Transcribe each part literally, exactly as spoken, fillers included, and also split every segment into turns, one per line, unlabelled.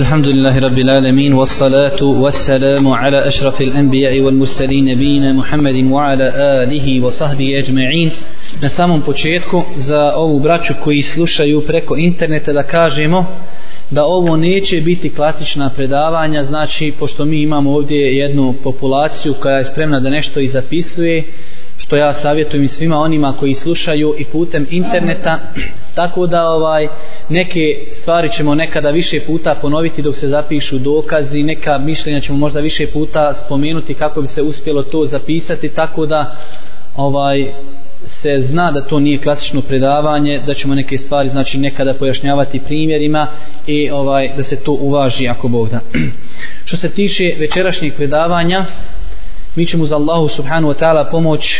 الحمد لله رب العالمين والصلاة والسلام على أشرف الأنبياء والمرسلين نبينا محمد وعلى آله وصحبه أجمعين. Na samom početku za ovu braću koji slušaju preko interneta da kažemo da ovo neće biti klasična predavanja, znači pošto mi imamo ovdje jednu populaciju koja je spremna da nešto i zapisuje, što ja savjetujem i svima onima koji slušaju i putem interneta, tako da ovaj neke stvari ćemo nekada više puta ponoviti dok se zapišu dokazi, neka mišljenja ćemo možda više puta spomenuti kako bi se uspjelo to zapisati, tako da ovaj se zna da to nije klasično predavanje, da ćemo neke stvari znači nekada pojašnjavati primjerima i ovaj da se to uvaži ako Bog da. Što se tiče večerašnjeg predavanja, mi ćemo za Allahu subhanahu wa ta'ala pomoć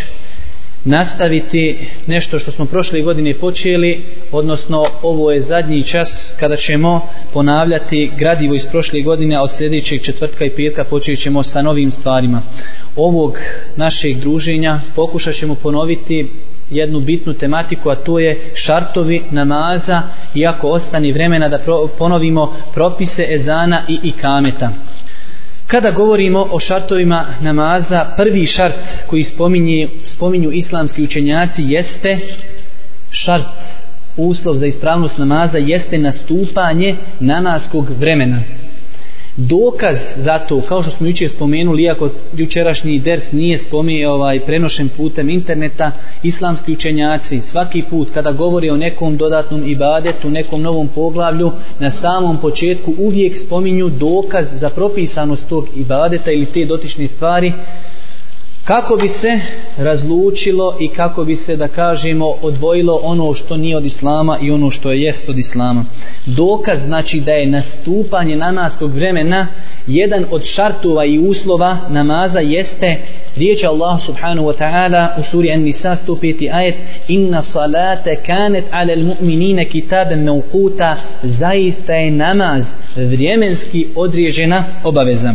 nastaviti nešto što smo prošle godine počeli, odnosno ovo je zadnji čas kada ćemo ponavljati gradivo iz prošle godine, a od sljedećeg četvrtka i petka počet ćemo sa novim stvarima ovog našeg druženja. Pokušat ćemo ponoviti jednu bitnu tematiku, a to je šartovi namaza, iako ostane vremena da ponovimo propise ezana i ikameta. Kada govorimo o šartovima namaza, prvi šart koji spominje, spominju islamski učenjaci jeste šart, uslov za ispravnost namaza jeste nastupanje namaskog vremena. Dokaz za to, kao što smo jučer spomenuli, iako jučerašnji ders nije spomenuo ovaj prenošen putem interneta, islamski učenjaci svaki put kada govori o nekom dodatnom ibadetu, nekom novom poglavlju, na samom početku uvijek spominju dokaz za propisanost tog ibadeta ili te dotične stvari, kako bi se razlučilo i kako bi se, da kažemo, odvojilo ono što nije od islama i ono što je jest od islama. Dokaz znači da je nastupanje namaskog vremena jedan od šartova i uslova namaza jeste riječ Allah subhanahu wa ta'ala u suri An-Nisa sto peti ajet: inna salate kanet ala al-mu'minina kitaben mawquta, zaista je namaz vremenski određena obaveza.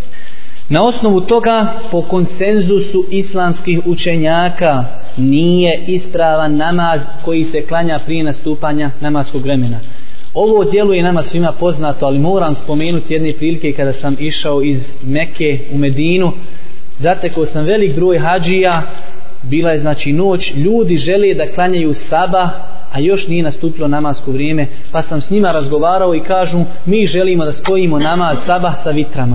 Na osnovu toga, po konsenzusu islamskih učenjaka, nije ispravan namaz koji se klanja prije nastupanja namaskog vremena. Ovo djeluje nama svima poznato, ali moram spomenuti jedne prilike kada sam išao iz Mekke u Medinu. Zatekao sam velik broj hadžija, bila je znači noć, ljudi žele da klanjaju sabah, a još nije nastupilo namasko vrijeme, pa sam s njima razgovarao i kažu: mi želimo da spojimo namaz sabah sa vitrama.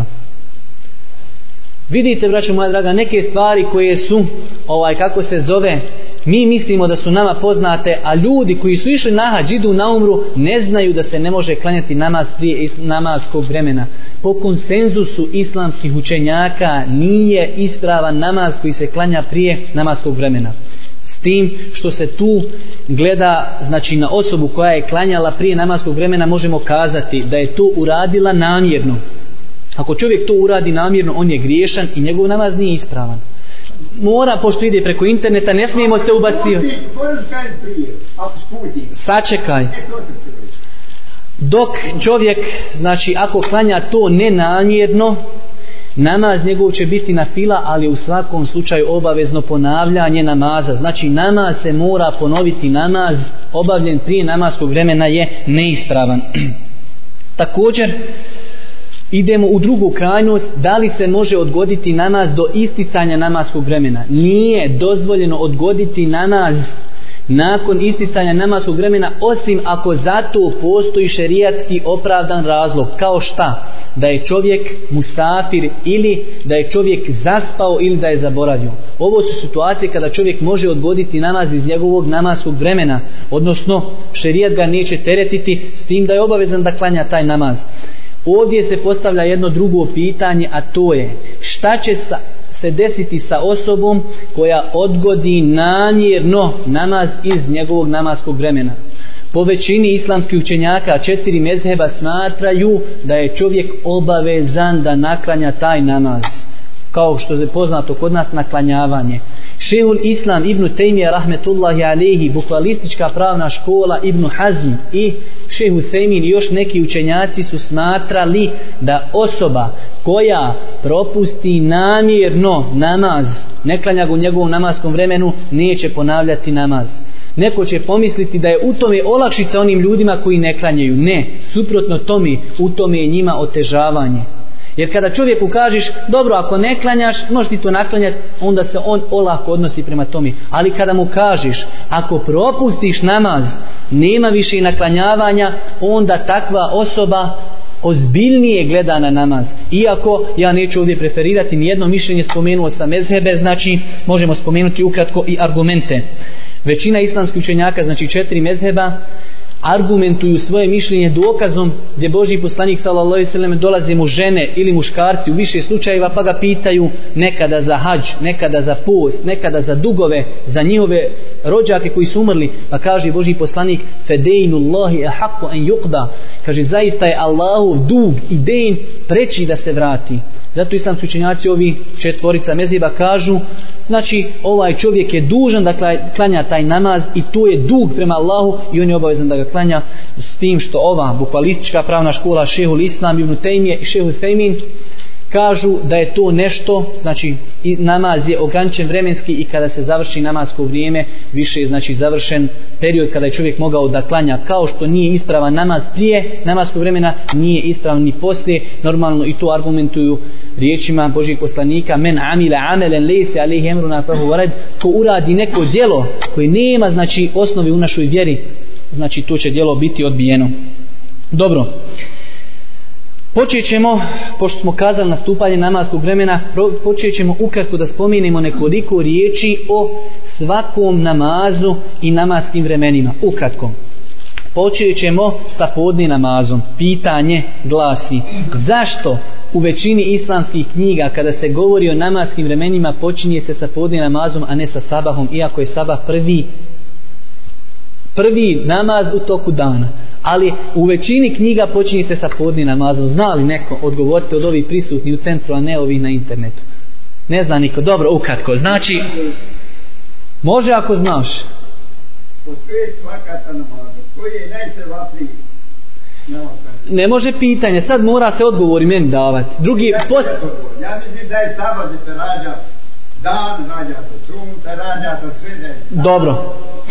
Vidite, braćo moja draga, neke stvari koje su, ovaj kako se zove, mi mislimo da su nama poznate, a ljudi koji su išli na hadž, idu na umru, ne znaju da se ne može klanjati namaz prije namaskog vremena. Po konsenzusu islamskih učenjaka nije ispravan namaz koji se klanja prije namaskog vremena. S tim što se tu gleda znači na osobu koja je klanjala prije namaskog vremena, možemo kazati da je to uradila namjerno. Ako čovjek to uradi namjerno, on je griješan i njegov namaz nije ispravan. Mora, pošto ide preko interneta, ne smijemo se ubacivati. Sačekaj. Dok čovjek, znači ako klanja to nenamjerno, namaz njegov će biti na fila, ali u svakom slučaju obavezno ponavljanje namaza. Znači namaz se mora ponoviti, namaz obavljen prije namaskog vremena je neispravan. Također, idemo u drugu krajnost, da li se može odgoditi namaz do isticanja namaskog vremena. Nije dozvoljeno odgoditi namaz nakon isticanja namaskog vremena, osim ako za to postoji šerijatski opravdan razlog. Kao šta? Da je čovjek musafir, ili da je čovjek zaspao, ili da je zaboravio. Ovo su situacije kada čovjek može odgoditi namaz iz njegovog namaskog vremena, odnosno šerijat ga neće teretiti s tim da je obavezan da klanja taj namaz. Ovdje se postavlja jedno drugo pitanje, a to je: šta će sa, se desiti sa osobom koja odgodi namjerno namaz iz njegovog namaskog vremena? Po većini islamskih učenjaka, četiri mezheba smatraju da je čovjek obavezan da naklanja taj namaz, kao što je poznato kod nas naklanjavanje. Šehul Islam Ibn Tejmija rahmetullahi alejhi, bukvalistička pravna škola Ibn Hazm i Šejh Husejmin i još neki učenjaci su smatrali da osoba koja propusti namjerno namaz, ne klanja ga u njegovom namaskom vremenu, neće ponavljati namaz. Neko će pomisliti da je u tome olakšica onim ljudima koji ne klanjaju. Ne, suprotno tome, u tome je njima otežavanje. Jer kada čovjeku kažeš, dobro, ako ne klanjaš, možeš ti to naklanjati, onda se on olako odnosi prema tome. Ali kada mu kažeš, ako propustiš namaz, nema više naklanjavanja, onda takva osoba ozbiljnije gleda na namaz. Iako ja neću ovdje preferirati nijedno mišljenje, spomenuo sam mezhebe, znači možemo spomenuti ukratko i argumente. Većina islamskih učenjaka, znači četiri mezheba, argumentuju svoje mišljenje dokazom gdje Božji poslanik sallallahu alejhi ve sellem dolaze mu žene ili muškarci u više slučajeva pa ga pitaju nekada za hadž, nekada za post, nekada za dugove, za njihove rođake koji su umrli, pa kaže Božji poslanik fedeinullahi ahaqqu an yuqda, kaže zaista je Allahov dug i den preći da se vrati. Zato islamski učenjaci ovi četvorica mezheba kažu, znači ovaj čovjek je dužan da klanja taj namaz i to je dug prema Allahu i on je obavezan da ga klanja, s tim što ova bukvalistička pravna škola Šehul Islam Ibn Tejmije i Šehul Fejmin kažu da je to nešto, znači namaz je ograničen vremenski i kada se završi namasko vrijeme više je znači završen period kada je čovjek mogao da klanja, kao što nije ispravan namaz prije namaskog vremena, nije ispravan ni poslije. Normalno i to argumentuju riječima Božjeg poslanika men amila amelen lejse alejhi emruna fahuva rad, ko uradi neko djelo koje nema znači osnovi u našoj vjeri, znači to će djelo biti odbijeno. Dobro, počet ćemo, pošto smo kazali nastupanje namaskog vremena, počet ćemo ukratko da spomenemo nekoliko riječi o svakom namazu i namaskim vremenima. Ukratko. Počet ćemo sa podni namazom. Pitanje glasi, zašto u većini islamskih knjiga kada se govori o namaskim vremenima počinje se sa podni namazom, a ne sa sabahom, iako je sabah prvi prvi namaz u toku dana? Ali u većini knjiga počinje se sa podni namazom. Zna li neko? Odgovorite od ovih prisutni u centru, a ne ovih na internetu. Ne zna niko. Dobro, ukratko. Znači, može ako znaš.
Od pet vakata namaza, koji je najsevapniji namaz?
Ne može pitanje, sad mora se odgovori meni davati. Drugi,
ja,
post...
ja mislim da je sabah da se rađa dan, rađa se sunce, rađa se sve da je sabah.
Dobro.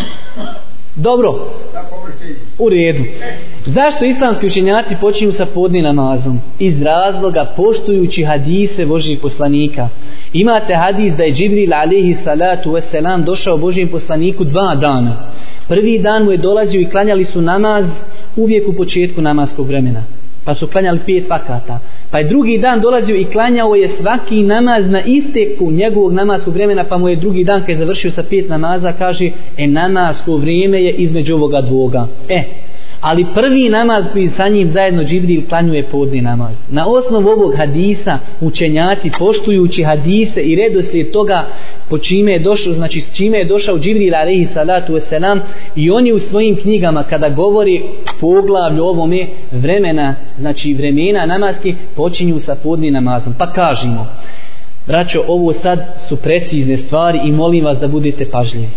Dobro, u redu. Zašto islamski učenjaci počinju sa podni namazom? Iz razloga poštujući hadise Božjih poslanika. Imate hadis da je Džibril alejhi salatu vesselam došao Božjem poslaniku dva dana. Prvi dan mu je dolazio i klanjali su namaz uvijek u početku namaskog vremena. Pa su klanjali pet vakata. Pa je drugi dan dolazio i klanjao je svaki namaz na isteku njegovog namaskog vremena, pa mu je drugi dan kad je završio sa pet namaza kaže, e namasko vrijeme je između ovoga dvoga. E, ali prvi namaz koji sa njim zajedno Džibril klanjuje podni namaz. Na osnovu ovog hadisa učenjaci poštujući hadise i redoslijed toga po čime je došao, znači s čime je došao Džibril alejhi salatu vesselam, i oni u svojim knjigama kada govori poglavlju ovome vremena, znači vremena namaski, počinju sa podni namazom. Pa kažemo, braćo, ovo sad su precizne stvari i molim vas da budete pažljivi.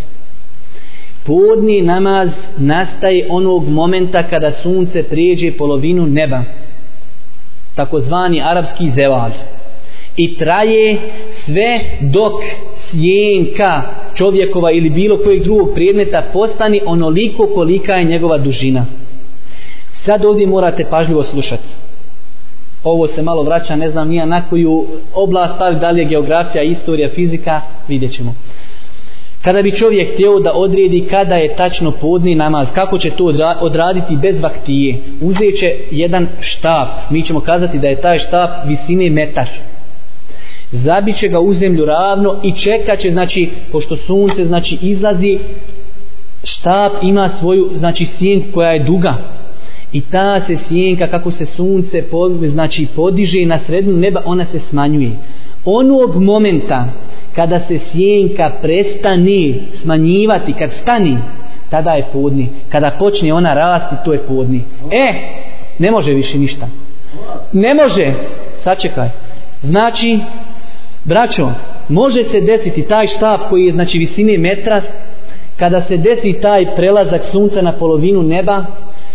Podni namaz nastaje onog momenta kada sunce prijeđe polovinu neba, takozvani arapski zeval, i traje sve dok sjenka čovjekova ili bilo kojeg drugog predmeta postane onoliko kolika je njegova dužina. Sad ovdje morate pažljivo slušati. Ovo se malo vraća, ne znam nija na koju oblast, da li je geografija, istorija, fizika, vidjet ćemo. Kada bi čovjek htio da odredi kada je tačno podni namaz, kako će to odraditi bez vaktije, uzet će jedan štap, mi ćemo kazati da je taj štap visine metar, zabit će ga u zemlju ravno i čekat će, znači, pošto sunce znači izlazi, štap ima svoju, znači, sjenku koja je duga. I ta se sjenka, kako se sunce znači podiže na sredinu neba, ona se smanjuje. Onog momenta kada se sjenka prestane smanjivati, kad stani, tada je podni. Kada počne ona rasti, to je podni. E, ne može više ništa. Ne može. Sačekaj. Znači, braćo, može se desiti taj štap koji je znači visine metra, kada se desi taj prelazak sunca na polovinu neba,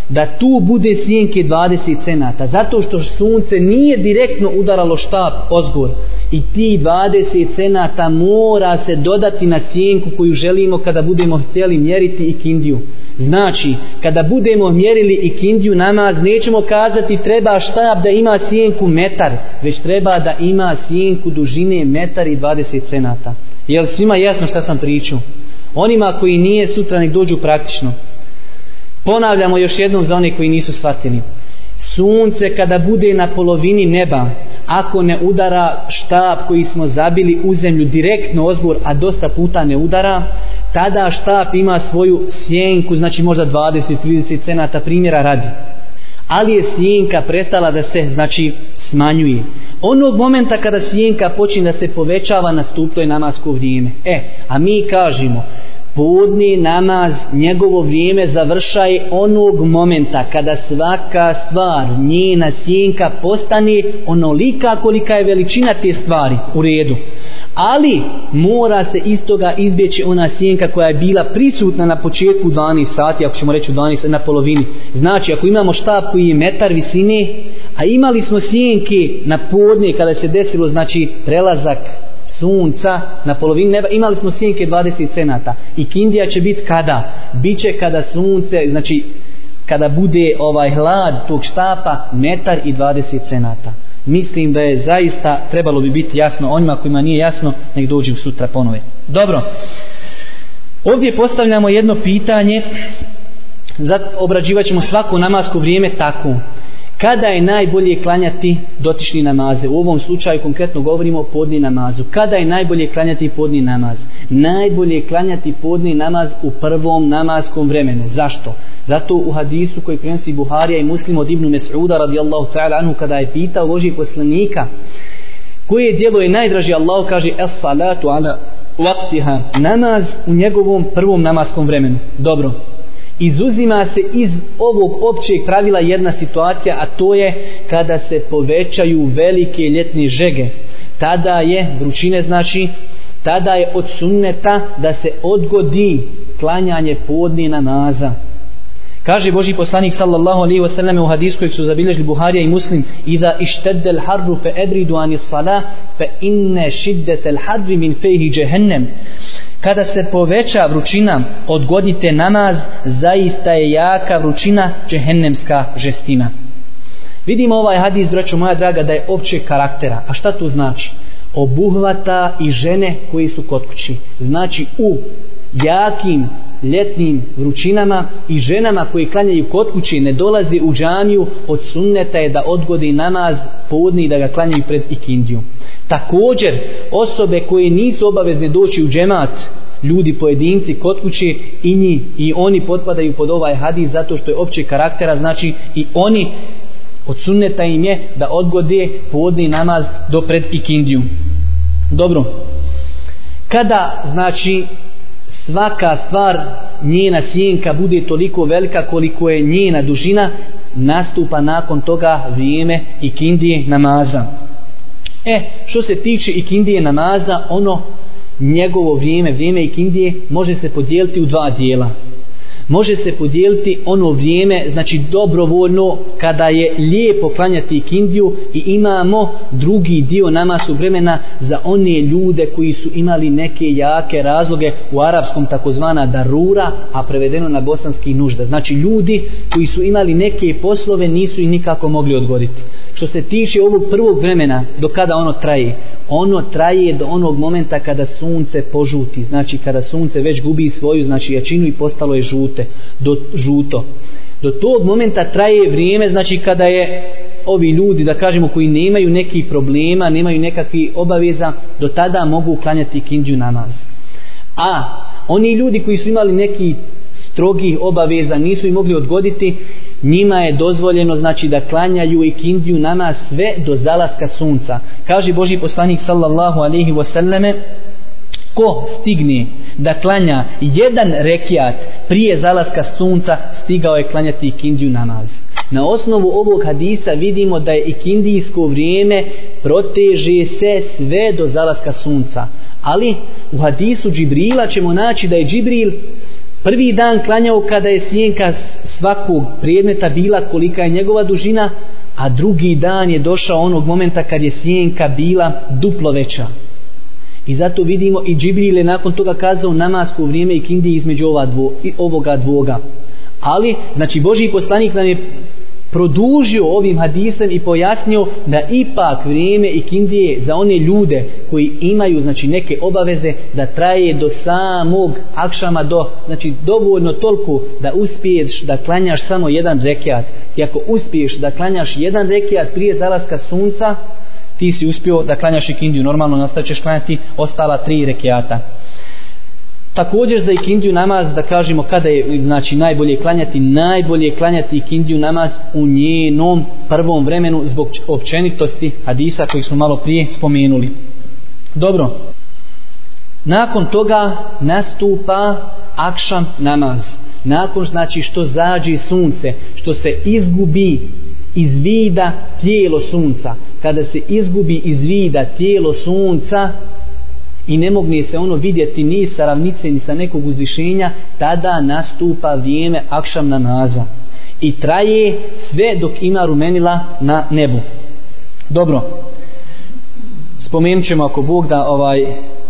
da tu bude sjenke dvadeset cenata, zato što sunce nije direktno udaralo štap ozgor i ti dvadeset cenata mora se dodati na sjenku koju želimo kada budemo htjeli mjeriti ikindiju. Znači, kada budemo mjerili ikindiju namaz, nećemo kazati treba štap da ima sjenku metar, već treba da ima sjenku dužine metar i dvadeset cenata. Jel svima jasno šta sam pričao? Onima koji nije, sutra nek dođu praktično. Ponavljamo još jednom za one koji nisu shvatili. Sunce kada bude na polovini neba, ako ne udara štap koji smo zabili u zemlju direktno ozgor, a dosta puta ne udara, tada štap ima svoju sjenku, znači možda dvadeset do trideset cenata, primjera radi. Ali je sjenka prestala da se, znači, smanjuje. Onog momenta kada sjenka počne da se povećava, nastupilo je namasko vrijeme. E, a mi kažemo, podni namaz, njegovo vrijeme završaje onog momenta kada svaka stvar, njena sjenka postane onolika kolika je veličina te stvari, u redu. Ali mora se iz toga izbjeći ona sjenka koja je bila prisutna na početku dvanaest sati, ako ćemo reći u dvanaest na polovini. Znači, ako imamo štap koji je metar visine, a imali smo sjenke na podne kada se desilo, znači, prelazak sunca na polovini neba, imali smo sjenke dvadeset cenata. I kindija će biti kada? Biće kada sunce, znači kada bude ovaj hlad tog štapa metar i dvadeset cenata. Mislim da je zaista trebalo bi biti jasno onima kojima nije jasno, nek dođu sutra ponove. Dobro, ovdje postavljamo jedno pitanje, obrađivat ćemo svako namasko vrijeme tako. Kada je najbolje klanjati dotični namaze? U ovom slučaju konkretno govorimo o podni namazu. Kada je najbolje klanjati podni namaz? Najbolje je klanjati podni namaz u prvom namaskom vremenu. Zašto? Zato u hadisu koji prenosi Buharija i Muslim od Ibnu Mes'uda radijallahu ta'ala anhu, kada je pitao Božijeg poslanika koje djelo je najdraže Allahu, kaže es salatu ala waqtiha, namaz u njegovom prvom namaskom vremenu. Dobro, izuzima se iz ovog općeg pravila jedna situacija, a to je kada se povećaju velike ljetne žege. Tada je vrućine, znači tada je od sunneta da se odgodi klanjanje podni namaza. Kaže Božji poslanik sallallahu alejhi ve sellem u hadisu kojeg su zabilježili Buharija i Muslim: "Iza ishtadda al-harru fa abridu an as-salah fa inna shiddata al-harri min fihi jahannam." Kada se poveća vrućina, odgodite namaz, zaista je jaka vrućina, džehennemska žestina. Vidimo ovaj hadis, braćo moja draga, da je općeg karaktera. A šta to znači? Obuhvata i žene koji su kod kući. Znači u jakim ljetnim vrućinama i ženama koji klanjaju kod kući ne dolaze u džamiju, od sunneta je da odgodi namaz podni i da ga klanjaju pred ikindiju. Također osobe koje nisu obavezne doći u džemat, ljudi pojedinci kod kuće, i njih i oni potpadaju pod ovaj hadis zato što je opće karaktera, znači i oni od sunneta im je da odgode podni namaz do pred ikindiju. Dobro, kada znači svaka stvar, njena sjenka bude toliko velika koliko je njena dužina, nastupa nakon toga vrijeme ikindije namaza. E, što se tiče ikindije namaza, ono njegovo vrijeme, vrijeme ikindije može se podijeliti u dva dijela. Može se podijeliti ono vrijeme, znači dobrovoljno, kada je lijepo klanjati ikindiju, i imamo drugi dio namaskog vremena za one ljude koji su imali neke jake razloge, u arapskom takozvana darura, a prevedeno na bosanski nužda. Znači ljudi koji su imali neke poslove, nisu i nikako mogli odgoditi. Što se tiče ovog prvog vremena, do kada ono traje? Ono traje do onog momenta kada sunce požuti, znači kada sunce već gubi svoju, znači jačinu i postalo je žute, do, žuto. Do tog momenta traje vrijeme, znači kada je ovi ljudi, da kažemo, koji nemaju nekih problema, nemaju nekakvih obaveza, do tada mogu klanjati ikindiju namaz. A oni ljudi koji su imali neki strogih obaveza, nisu i mogli odgoditi, njima je dozvoljeno, znači, da klanjaju ikindiju namaz sve do zalaska sunca. Kaže Božji poslanik sallallahu alejhi ve selleme: ko stigne da klanja jedan rekiat prije zalaska sunca, stigao je klanjati ikindiju namaz. Na osnovu ovog hadisa vidimo da je ikindijsko vrijeme proteže se sve do zalaska sunca. Ali u hadisu Džibrila ćemo naći da je Džibril prvi dan klanjao kada je sjenka svakog predmeta bila kolika je njegova dužina, a drugi dan je došao onog momenta kad je sjenka bila duplo veća. I zato vidimo i Džibril je nakon toga kazao namasko vrijeme i kindije između ova dvo, ovoga dvoga. Ali, znači Božji poslanik nam je produžio ovim hadisom i pojasnio da ipak vrijeme i kindije za one ljude koji imaju znači neke obaveze da traje do samog akšama, do, znači dovoljno toliko da uspiješ da klanjaš samo jedan rekiat. I ako uspiješ da klanjaš jedan rekiat prije zalaska sunca, ti si uspio da klanjaš ikindiju. Normalno nastavit klanjati ostala tri rekiata. Također za ikindiju namaz da kažemo kada je znači najbolje klanjati, najbolje klanjati ikindiju namaz u njenom prvom vremenu zbog općenitosti hadisa koji smo malo prije spomenuli. Dobro. Nakon toga nastupa akšam namaz. Nakon znači što zađe sunce, što se izgubi iz vida tijelo sunca. Kada se izgubi iz vida tijelo sunca i ne mogne se ono vidjeti ni sa ravnice ni sa nekog uzvišenja, tada nastupa vrijeme akšam namaza i traje sve dok ima rumenila na nebu. Dobro, spomenut ćemo ako Bog da ovaj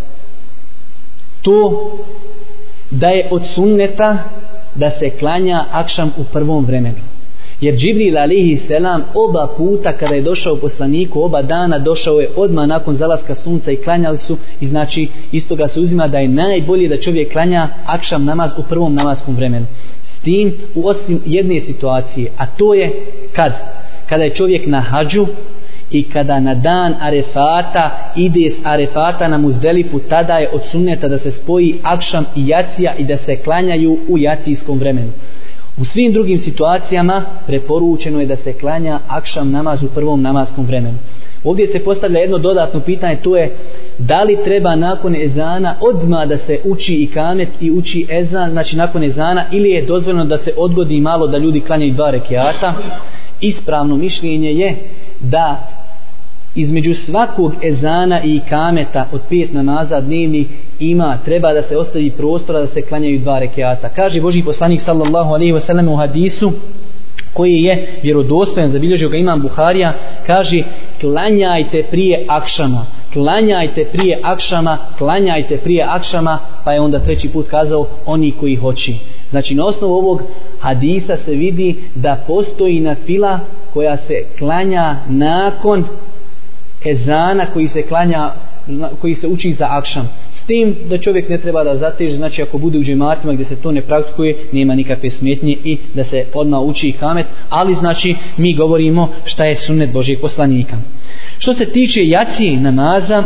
to da je od sunneta da se klanja akšam u prvom vremenu. Jer Džibril alejhi selam oba puta kada je došao poslaniku, oba dana došao je odmah nakon zalaska sunca i klanjali su, i znači isto ga se uzima da je najbolje da čovjek klanja akšam namaz u prvom namaskom vremenu. S tim u osim jedne situacije, a to je kad? Kada je čovjek na hadžu i kada na dan Arefata ide s Arefata na Muzdelifu, tada je od sunneta da se spoji akšam i jacija i da se klanjaju u jacijskom vremenu. U svim drugim situacijama preporučeno je da se klanja akšam namaz u prvom namaskom vremenu. Ovdje se postavlja jedno dodatno pitanje, to je da li treba nakon ezana odmah da se uči ikamet i uči ezan, znači nakon ezana, ili je dozvoljeno da se odgodi malo da ljudi klanjaju dva rekiata. Ispravno mišljenje je da između svakog ezana i ikameta od pet namaza dnevnih ima, treba da se ostavi prostora da se klanjaju dva rekiata. Kaže Božji poslanik sallallahu alejhi ve sellem u hadisu koji je vjerodostojan, zabilježio ga imam Buharija, kaže klanjajte prije akšama, klanjajte prije akšama, klanjajte prije akšama, pa je onda treći put kazao oni koji hoće. Znači na osnovu ovog hadisa se vidi da postoji nafila koja se klanja nakon ezana koji se klanja, koji se uči za akšam. S tim da čovjek ne treba da zateže, znači ako bude u džematima gdje se to ne praktikuje, nema nikakve smetnje i da se odmah uči ikamet, ali znači mi govorimo šta je sunnet Božjeg poslanika. Što se tiče jacije namaza,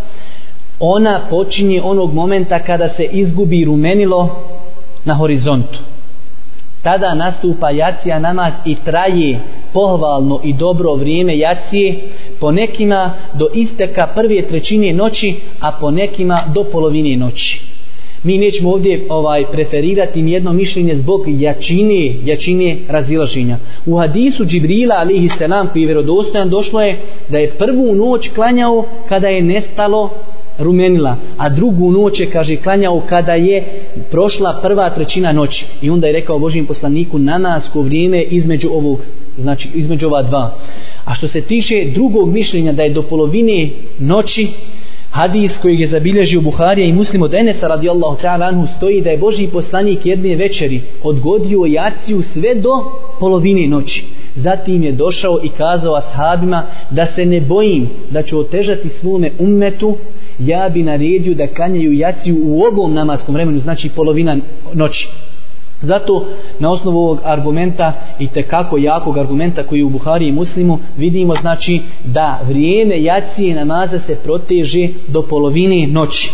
ona počinje onog momenta kada se izgubi rumenilo na horizontu. Tada nastupa jacija namaz i traje pohvalno i dobro vrijeme jacije, po nekima do isteka prve trećine noći, a po nekima do polovine noći. Mi nećemo ovdje ovaj, preferirati nijedno mišljenje zbog jačine, jačine razilaženja. U hadisu Džibrila alejhi selam koji je vjerodostojan došlo je da je prvu noć klanjao kada je nestalo rumenila, a drugu noć je, kaže, klanjao kada je prošla prva trećina noći. I onda je rekao Božjem poslaniku namasko vrijeme između ovog, znači između ova dva. A što se tiče drugog mišljenja da je do polovine noći, hadis kojeg je zabilježio Buharija i Muslim od Enesa radijallahu ta'ala anhu stoji da je Božji poslanik jedne večeri odgodio jaciju sve do polovine noći. Zatim je došao i kazao ashabima da se ne bojim da ću otežati svome ummetu, ja bi naredio da klanjaju jaciju u ovom namaskom vremenu, znači polovina noći. Zato na osnovu ovog argumenta i tekako jakog argumenta koji je u Buhari i Muslimu vidimo znači da vrijeme jacije namaza se proteže do polovine noći.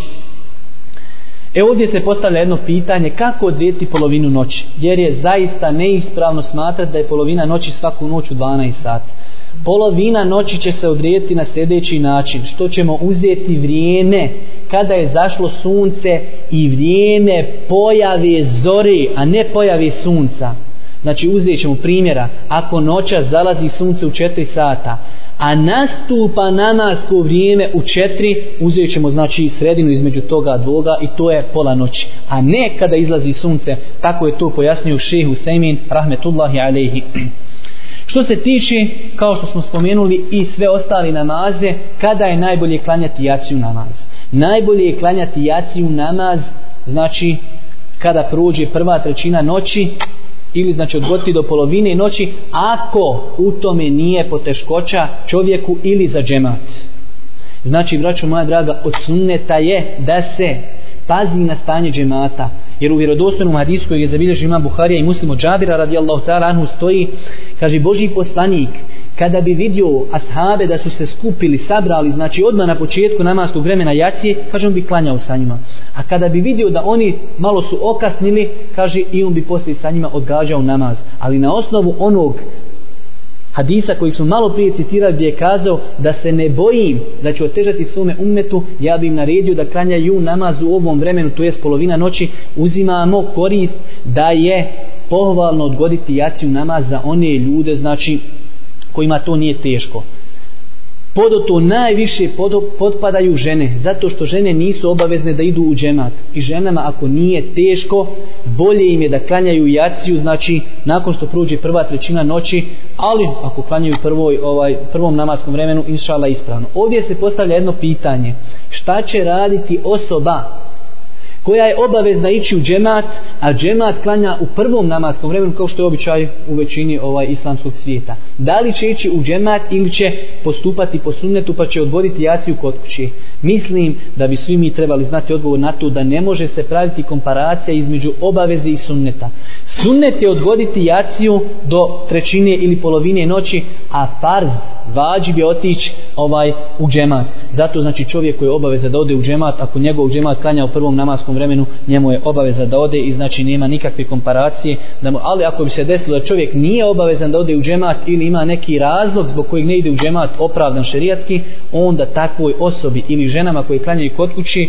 E ovdje se postavlja jedno pitanje kako odrediti polovinu noći, jer je zaista neispravno smatrati da je polovina noći svaku noć u dvanaest sati. Polovina noći će se odrediti na sljedeći način, što ćemo uzeti vrijeme kada je zašlo sunce i vrijeme pojave zore, a ne pojave sunca. Znači uzet ćemo primjera, ako noća zalazi sunce u četiri sata, a nastupa namasko vrijeme u četiri, uzet ćemo znači sredinu između toga dvoga i to je pola noći, a ne kada izlazi sunce. Tako je to pojasnio šejh Usejmin rahmetullahi alejhi. Što se tiče, kao što smo spomenuli, i sve ostali namaze, kada je najbolje klanjati jaciju namaz? Najbolje je klanjati jaciju namaz, znači kada prođe prva trećina noći, ili znači odgoditi do polovine noći, ako u tome nije poteškoća čovjeku ili za džemat. Znači, braćo moja draga, od sunneta je da se pazi na stanje džemata, jer u vjerodostojnom hadisu koji je zabilježio imam Buharija i Muslim od Džabira radijallahu ta'ala anhu stoji, kaže Božji poslanik kada bi vidio ashabe da su se skupili, sabrali, znači odmah na početku namaskog vremena jacije, kaže on bi klanjao sa njima. A kada bi vidio da oni malo su okasnili, kaže i on bi poslije sa njima odgađao namaz. Ali na osnovu onog hadisa koji smo malo prije citirali gdje je kazao da se ne bojim da će otežati svome ummetu, ja bi im naredio da klanjaju namaz u ovom vremenu, to jest polovina noći. Uzimamo korist da je pohvalno odgoditi jaciju namaz za one ljude, znači kojima to nije teško. Pod to najviše pod, potpadaju žene, zato što žene nisu obavezne da idu u džemat. I ženama ako nije teško, bolje im je da klanjaju jaciju, znači nakon što prođe prva trećina noći, ali ako klanjaju prvoj, ovaj, prvom namaskom vremenu, inšala ispravno. Ovdje se postavlja jedno pitanje, šta će raditi osoba koja je obavezna ići u džemat, a džemat klanja u prvom namaskom vremenu, kao što je običaj u većini ovaj islamskog svijeta. Da li će ići u džemat ili će postupati po sunnetu pa će odgoditi jaciju kod kuće? Mislim da bi svi mi trebali znati odgovor na to da ne može se praviti komparacija između obaveze i sunneta. Sunnet je odgoditi jaciju do trećine ili polovine noći, a farz, vađib je otići ovaj, u džemat. Zato znači čovjek koji je obaveza da ode u džemat, ako njegov džemat klanja u prvom namaskom vremenu, njemu je obaveza da ode i znači nema nikakve komparacije. Da mu, ali ako bi se desilo da čovjek nije obavezan da ode u džemat ili ima neki razlog zbog kojeg ne ide u džemat opravdan šerijatski, onda takvoj osobi ili ženama koji klanjaju kod kući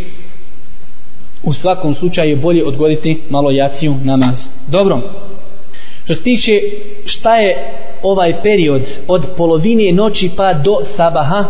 u svakom slučaju je bolje odgoditi malo jaciju namaz. Dobro, što se tiče šta je ovaj period od polovine noći pa do sabaha,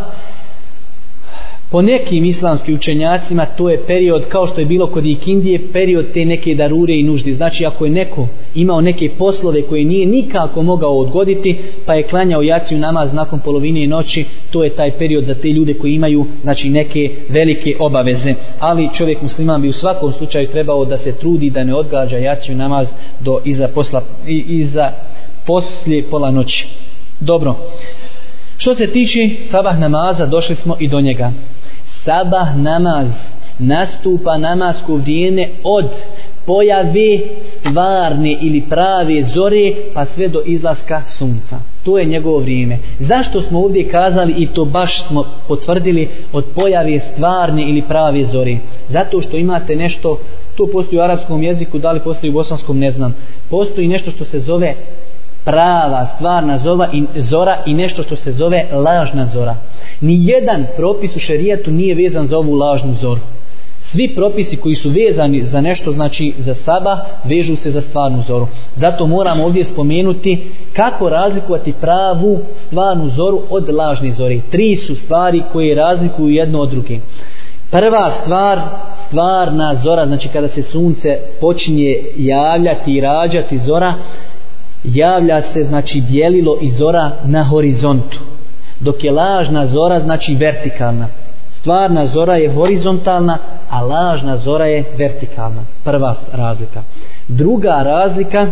po nekim islamskim učenjacima to je period, kao što je bilo kod ikindije, period te neke darure i nuždi. Znači ako je neko imao neke poslove koje nije nikako mogao odgoditi, pa je klanjao jaciju namaz nakon polovine noći, to je taj period za te ljude koji imaju znači neke velike obaveze. Ali čovjek musliman bi u svakom slučaju trebao da se trudi da ne odgađa jaciju namaz do iza posla, iza poslije pola noći. Dobro, što se tiče sabah namaza, došli smo i do njega. Sabah namaz nastupa namasko vrijeme od pojave stvarne ili prave zore pa sve do izlaska sunca. To je njegovo vrijeme. Zašto smo ovdje kazali i to baš smo potvrdili od pojave stvarne ili prave zore? Zato što imate nešto, to postoji u arapskom jeziku, da li postoji u bosanskom ne znam. Postoji nešto što se zove prava, stvarna zora i, zora i nešto što se zove lažna zora. Nijedan propis u šerijatu nije vezan za ovu lažnu zoru. Svi propisi koji su vezani za nešto, znači za sabah, vežu se za stvarnu zoru. Zato moramo ovdje spomenuti kako razlikovati pravu stvarnu zoru od lažne zore. Tri su stvari koje razlikuju jedno od druge. Prva stvar, stvarna zora, znači kada se sunce počinje javljati i rađati zora, javlja se znači bijelilo i zora na horizontu, dok je lažna zora znači vertikalna. Stvarna zora je horizontalna, a lažna zora je vertikalna. Prva razlika. Druga razlika,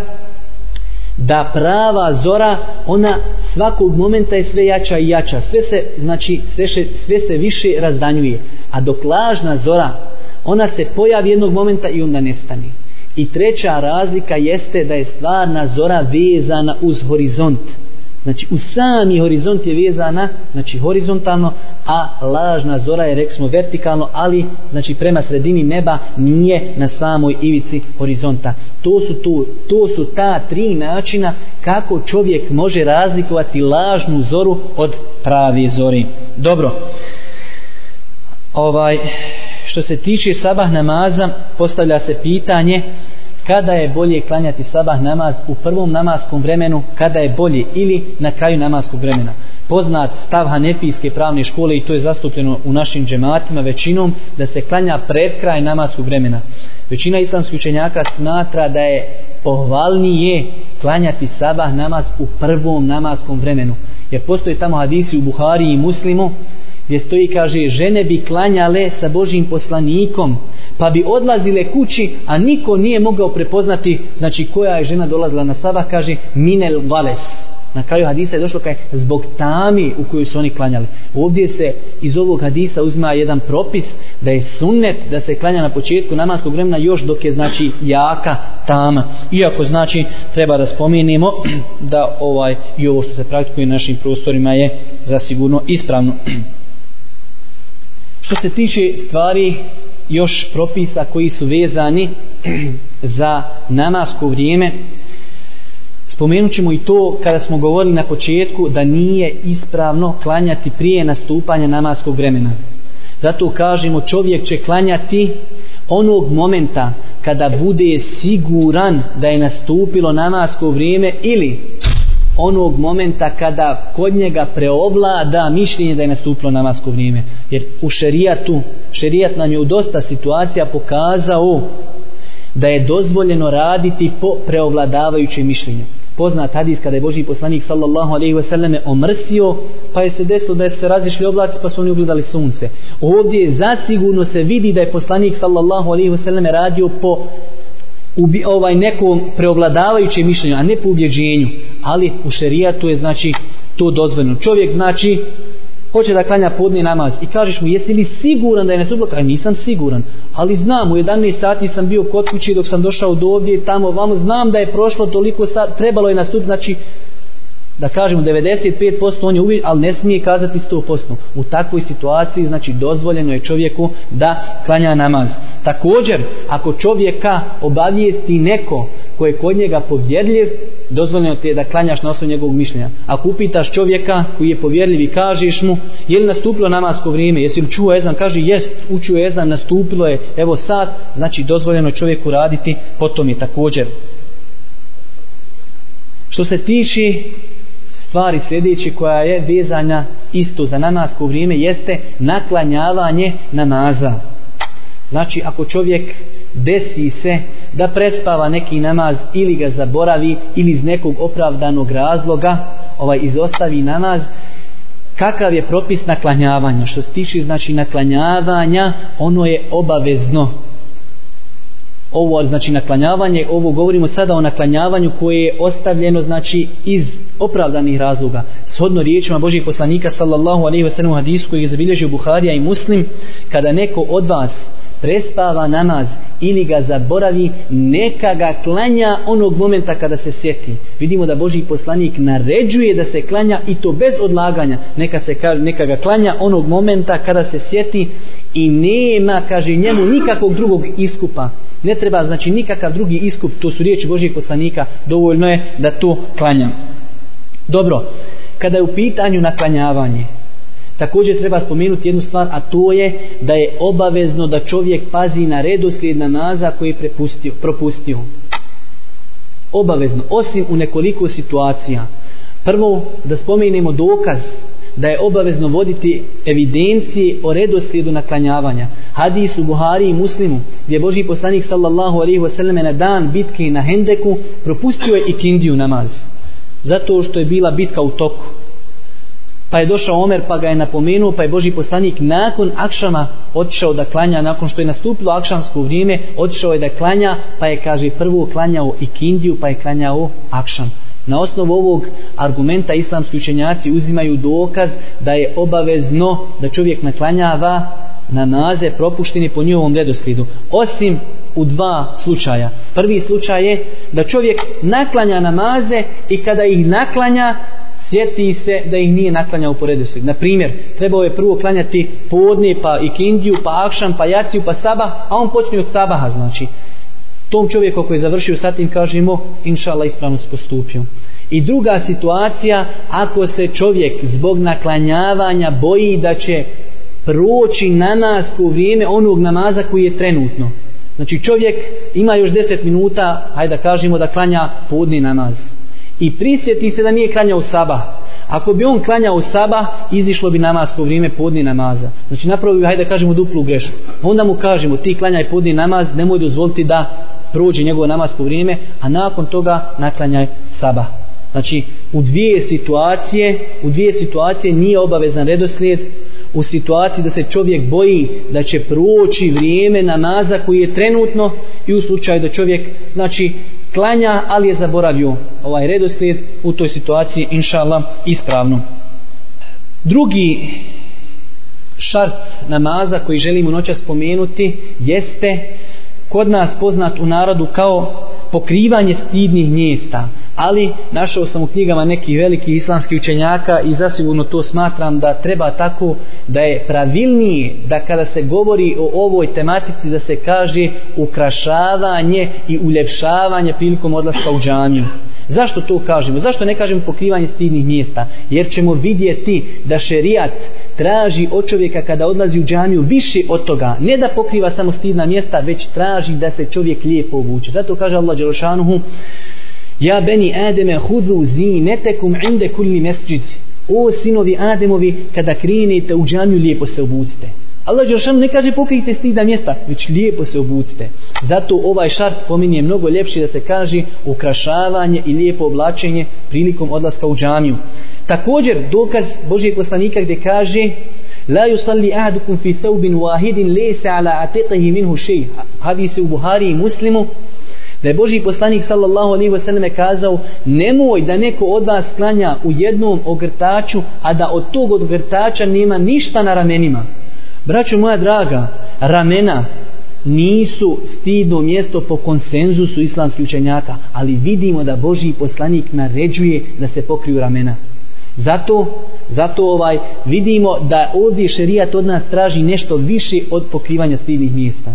da prava zora, ona svakog momenta je sve jača i jača, sve se znači sve, še, sve se više razdanjuje, a dok lažna zora, ona se pojavi jednog momenta i onda nestane. I treća razlika jeste da je stvarna zora vezana uz horizont. Znači u sami horizont je vezana, znači horizontalno, a lažna zora je rekli smo vertikalno, ali znači prema sredini neba, nije na samoj ivici horizonta. To su, tu, to su ta tri načina kako čovjek može razlikovati lažnu zoru od prave zori. Dobro. Ovaj, što se tiče sabah namaza, postavlja se pitanje kada je bolje klanjati sabah namaz u prvom namaskom vremenu, kada je bolje, ili na kraju namaskog vremena. Poznat stav Hanefijske pravne škole, i to je zastupljeno u našim džematima većinom, da se klanja pred kraj namaskog vremena. Većina islamskih učenjaka smatra da je pohvalnije klanjati sabah namaz u prvom namaskom vremenu. Jer postoje tamo hadisi u Buhari i Muslimu gdje stoji, kaže, žene bi klanjale sa Božjim poslanikom, pa bi odlazile kući, a niko nije mogao prepoznati, znači koja je žena dolazila na sabah, kaže minel gales. Na kraju hadisa je došlo kaj zbog tami u kojoj su oni klanjali. Ovdje se iz ovog hadisa uzima jedan propis da je sunnet da se klanja na početku namaskog vremena još dok je znači jaka tama. Iako znači treba da spomenemo da ovaj i ovo što se praktikuje na našim prostorima je zasigurno ispravno. Što se tiče stvari još propisa koji su vezani za namasko vrijeme, spomenut ćemo i to kada smo govorili na početku da nije ispravno klanjati prije nastupanja namaskog vremena. Zato kažemo, čovjek će klanjati onog momenta kada bude siguran da je nastupilo namasko vrijeme, ili onog momenta kada kod njega preovlada mišljenje da je nastupilo namasko vrijeme. Jer u šerijatu, šerijat nam je u dosta situacija pokazao da je dozvoljeno raditi po preovladavajućem mišljenju. Poznat hadis kada je Božji poslanik sallallahu alejhi ve selleme omrsio, pa je se desilo da su se razišli oblaci pa su oni ugledali sunce. Ovdje zasigurno se vidi da je poslanik sallallahu alejhi ve selleme radio po ubi, ovaj nekom preovladavajućem mišljenju, a ne po ubjeđenju. Ali u šerijatu je znači to dozvoljeno. Čovjek znači hoće da klanja podne namaz i kažeš mu, jesi li siguran da je nastupilo? Kaj, nisam siguran, ali znam, u jedanaest sati sam bio kod kući dok sam došao do ovdje, tamo, vamo, znam da je prošlo toliko sati, trebalo je nastupiti, znači da kažemo devedeset pet posto on je uvijek, ali ne smije kazati sto posto. U takvoj situaciji znači dozvoljeno je čovjeku da klanja namaz. Također, ako čovjeka obavijesti neko ko je kod njega povjerljiv, dozvoljeno ti je da klanjaš na osnovu njegovog mišljenja. Ako upitaš čovjeka koji je povjerljiv i kažeš mu, je li nastupilo namasko vrijeme, jesi li čuo ezan, kaže jest, učio ezan, nastupilo je, evo sad, znači dozvoljeno je čovjeku raditi potom je također. Što se tiče stvari sljedeće koja je vezana isto za namasko vrijeme, jeste naklanjavanje namaza. Znači ako čovjek desi se da prespava neki namaz ili ga zaboravi ili iz nekog opravdanog razloga ovaj izostavi namaz, kakav je propis naklanjavanja? Što se tiče znači naklanjavanja, ono je obavezno. Ovo znači naklanjavanje, ovo govorimo sada o naklanjavanju koje je ostavljeno znači iz opravdanih razloga. Shodno riječima Božjih poslanika sallallahu alejhi ve sellem u hadisu koji je zabilježio Buharija i Muslim, kada neko od vas prespava namaz ili ga zaboravi, neka ga klanja onog momenta kada se sjeti. Vidimo da Božji poslanik naređuje da se klanja i to bez odlaganja. Neka, se, neka ga klanja onog momenta kada se sjeti i nema, kaže, njemu nikakvog drugog iskupa. Ne treba znači nikakav drugi iskup, to su riječi Božjeg poslanika, dovoljno je da to klanja. Dobro, kada je u pitanju naklanjavanje, također treba spomenuti jednu stvar, a to je da je obavezno da čovjek pazi na redoslijed namaza koji je prepustio, propustio. Obavezno, osim u nekoliko situacija. Prvo, da spomenemo dokaz da je obavezno voditi evidencije o redoslijedu naklanjavanja. Hadis u Buhari i Muslimu, gdje je Božji poslanik sallallahu alejhi ve sellem na dan bitke na Hendeku propustio je ikindiju namaz. Zato što je bila bitka u toku. Pa je došao Omer pa ga je napomenuo, pa je Božji poslanik nakon akšama otišao da klanja, nakon što je nastupilo akšamsko vrijeme, otišao je da klanja, pa je, kaže, prvo klanjao ikindiju, pa je klanjao akšam. Na osnovu ovog argumenta islamski učenjaci uzimaju dokaz da je obavezno da čovjek naklanjava namaze propušteni po njihovom redoslijedu. Osim u dva slučaja. Prvi slučaj je da čovjek naklanja namaze i kada ih naklanja sjeti se da ih nije naklanjao po redoslijedu. Na primjer, trebao je prvo klanjati podne, pa ikindiju, pa akšam, pa jaciju, pa sabah, a on počne od sabaha, znači. Tom čovjeku koji je završio sa tim kažemo inšallah ispravno se postupio. I druga situacija, ako se čovjek zbog naklanjavanja boji da će proći namasko vrijeme onog namaza koji je trenutno. Znači čovjek ima još deset minuta, hajde da kažemo da klanja podni namaz. I prisjeti se da nije klanjao sabah. Ako bi on klanjao sabah, izišlo bi namasko vrijeme podni namaza. Znači napravio bi, hajde da kažemo, duplu grešku. Onda mu kažemo, ti klanjaj podni namaz, nemoj dozvoliti da prođe njegovo namasko vrijeme, a nakon toga naklanjaj sabah. Znači u dvije situacije, u dvije situacije nije obavezan redoslijed. U situaciji da se čovjek boji da će proći vrijeme namaza koji je trenutno, i u slučaju da čovjek znači klanja, ali je zaboravio ovaj redoslijed, u toj situaciji inša Allah ispravno. Drugi šart namaza koji želimo noćas spomenuti jeste kod nas poznat u narodu kao pokrivanje stidnih mjesta, ali našao sam u knjigama nekih velikih islamskih učenjaka i zasigurno to smatram da treba tako, da je pravilnije da kada se govori o ovoj tematici da se kaže ukrašavanje i uljepšavanje prilikom odlaska u džamiju. Zašto to kažemo? Zašto ne kažemo pokrivanje stidnih mjesta? Jer ćemo vidjeti da šerijat traži od čovjeka kada odlazi u džamiju više od toga. Ne da pokriva samo stidna mjesta, već traži da se čovjek lijepo obuče. Zato kaže Allah dželle šanuhu: Ja beni Ademe hudu zinetekum inde kulli mesđid. O sinovi Ademovi, kada krenete u džamiju lijepo se obucite. Allah dželle šanuhu ne kaže pokrijte stidna mjesta, već lijepo se obucite. Zato ovaj šart pominje mnogo ljepši da se kaže ukrašavanje i lijepo oblačenje prilikom odlaska u džamiju. Također dokaz Božijeg poslanika gdje kaže: La yusalli ahadukum fi thawbin wahidin laysa ala atiqihi minhu shay. Hadis u Buhari i Muslimu, da je Božji poslanik sallallahu alejhi ve selleme kazao: nemoj da neko od vas klanja u jednom ogrtaču, a da od tog ogrtača nema ništa na ramenima. Braćo moja draga, ramena nisu stidno mjesto po konsenzusu islamskih učenjaka, ali vidimo da Božji poslanik naređuje da se pokriju ramena. Zato, zato ovaj vidimo da ovdje šerijat od nas traži nešto više od pokrivanja stidnih mjesta.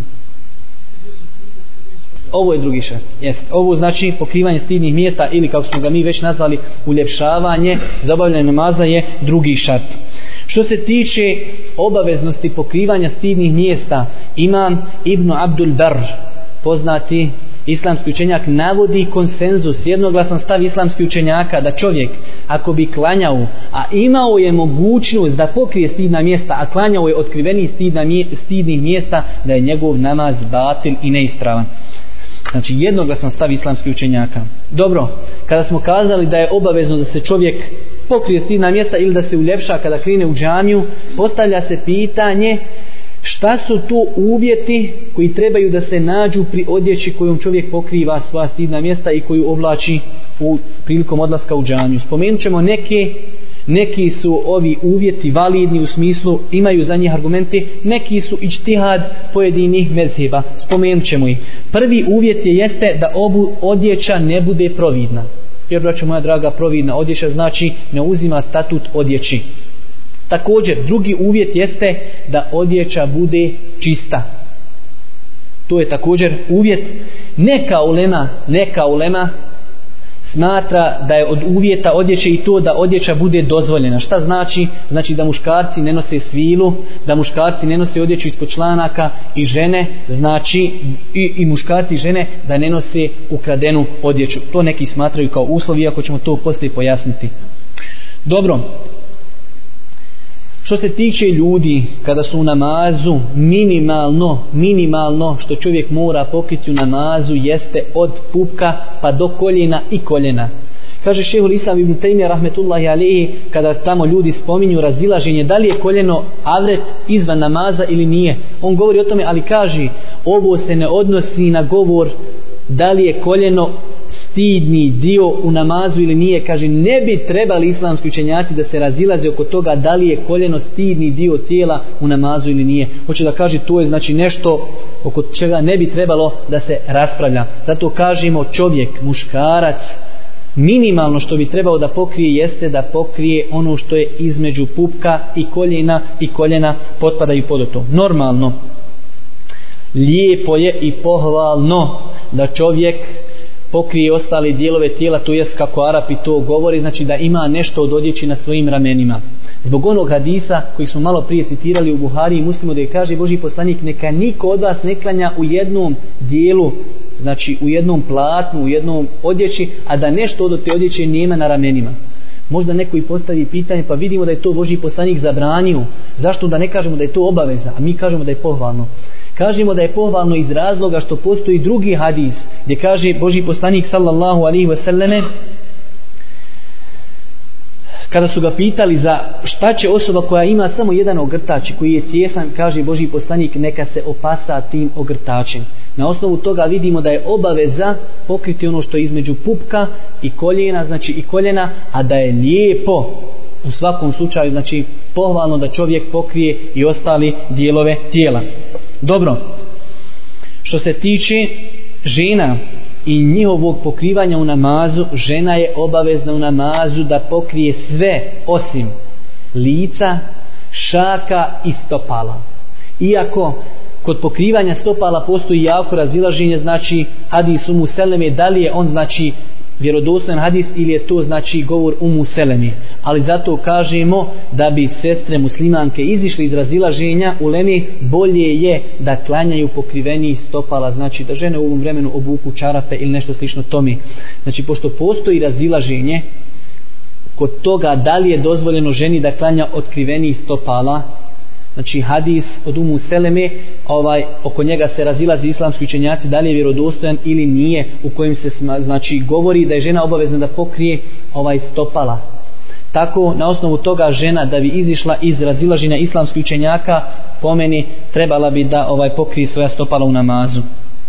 Ovo je drugi šart. Jest. Ovo znači pokrivanje stidnih mjesta, ili kako smo ga mi već nazvali uljepšavanje za obavljanje namaza, je drugi šart. Što se tiče obaveznosti pokrivanja stidnih mjesta, Imam Ibn Abdul Barr, poznati islamski učenjak, navodi konsenzus, jednoglasan stav islamskih učenjaka da čovjek ako bi klanjao, a imao je mogućnost da pokrije stidna mjesta, a klanjao je otkrivenih stidnih mjesta, da je njegov namaz batil i neispravan. Znači jednoglasan stav islamskih učenjaka. Dobro, kada smo kazali da je obavezno da se čovjek pokrije stidna mjesta ili da se uljepša kada krene u džamiju, postavlja se pitanje šta su to uvjeti koji trebaju da se nađu pri odjeći kojom čovjek pokriva svoja stidna mjesta i koju oblači u prilikom odlaska u džamiju. Spomenut ćemo neke, neki su ovi uvjeti validni u smislu, imaju za njih argumente, neki su ičtihad pojedinih mezheba. Spomenut ćemo ih. Prvi uvjet je jeste da obu odjeća ne bude providna. Jer, braćo moja draga, providna odjeća znači ne uzima statut odjeći. Također, drugi uvjet jeste da odjeća bude čista. To je također uvjet. Neka ulema, neka ulema smatra da je od uvjeta odjeće i to da odjeća bude dozvoljena. Šta znači? Znači da muškarci ne nose svilu, da muškarci ne nose odjeću ispod članaka, i žene, znači i, i muškarci i žene da ne nose ukradenu odjeću. To neki smatraju kao uslov, iako ćemo to poslije pojasniti. Dobro. Što se tiče ljudi kada su u namazu, minimalno, minimalno što čovjek mora pokriti u namazu jeste od pupka pa do koljena i koljena. Kaže šejhul Islam ibn Tejmija rahmetullahi alejhi, kada tamo ljudi spominju razilaženje da li je koljeno avret izvan namaza ili nije, on govori o tome, ali kaže ovo se ne odnosi na govor da li je koljeno stidni dio u namazu ili nije. Kaže, ne bi trebali islamski učenjaci da se razilaze oko toga da li je koljeno stidni dio tijela u namazu ili nije. Hoće da kaže, to je znači nešto oko čega ne bi trebalo da se raspravlja. Zato kažemo, čovjek, muškarac, minimalno što bi trebao da pokrije jeste da pokrije ono što je između pupka i koljena, i koljena potpadaju pod to. Normalno, lijepo je i pohvalno da čovjek pokrije ostale dijelove tijela, to jest kako Arapi to govori, znači da ima nešto od odjeći na svojim ramenima. Zbog onog hadisa koji smo malo prije citirali u Buhari i Muslimu, da je kaže Božji poslanik, neka niko od vas ne klanja u jednom dijelu, znači u jednom platnu, u jednom odjeći, a da nešto od te odjeće nema na ramenima. Možda neko i postavi pitanje, pa vidimo da je to Božji poslanik zabranio. Zašto da ne kažemo da je to obaveza, a mi kažemo da je pohvalno? Kažemo da je pohvalno iz razloga što postoji drugi hadis gdje kaže Božji poslanik sallallahu alejhi ve selleme, kada su ga pitali za šta će osoba koja ima samo jedan ogrtač koji je tijesan, kaže Božji poslanik, neka se opasa tim ogrtačem. Na osnovu toga vidimo da je obaveza pokriti ono što je između pupka i koljena, znači i koljena, a da je lijepo u svakom slučaju, znači pohvalno da čovjek pokrije i ostali dijelove tijela. Dobro, što se tiče žena i njihovog pokrivanja u namazu, žena je obavezna u namazu da pokrije sve osim lica, šaka i stopala. Iako kod pokrivanja stopala postoji jako razilaženje, znači hadis Umu Seleme, da li je on znači vjerodostojan hadis ili je to znači govor Umu Seleme. Ali zato kažemo da bi sestre muslimanke izišli iz razilaženja uleme, bolje je da klanjaju pokriveni stopala, znači da žene u ovom vremenu obuku čarape ili nešto slično tome. Znači pošto postoji razilaženje kod toga da li je dozvoljeno ženi da klanja otkriveni stopala, znači hadis od Umu Seleme, ovaj, oko njega se razilazi islamski učenjaci da li je vjerodostojan ili nije, u kojem se znači govori da je žena obavezna da pokrije ovaj stopala. Tako na osnovu toga žena da bi izišla iz razilaženja islamskih učenjaka, po meni trebala bi da ovaj pokrije svoja stopala u namazu.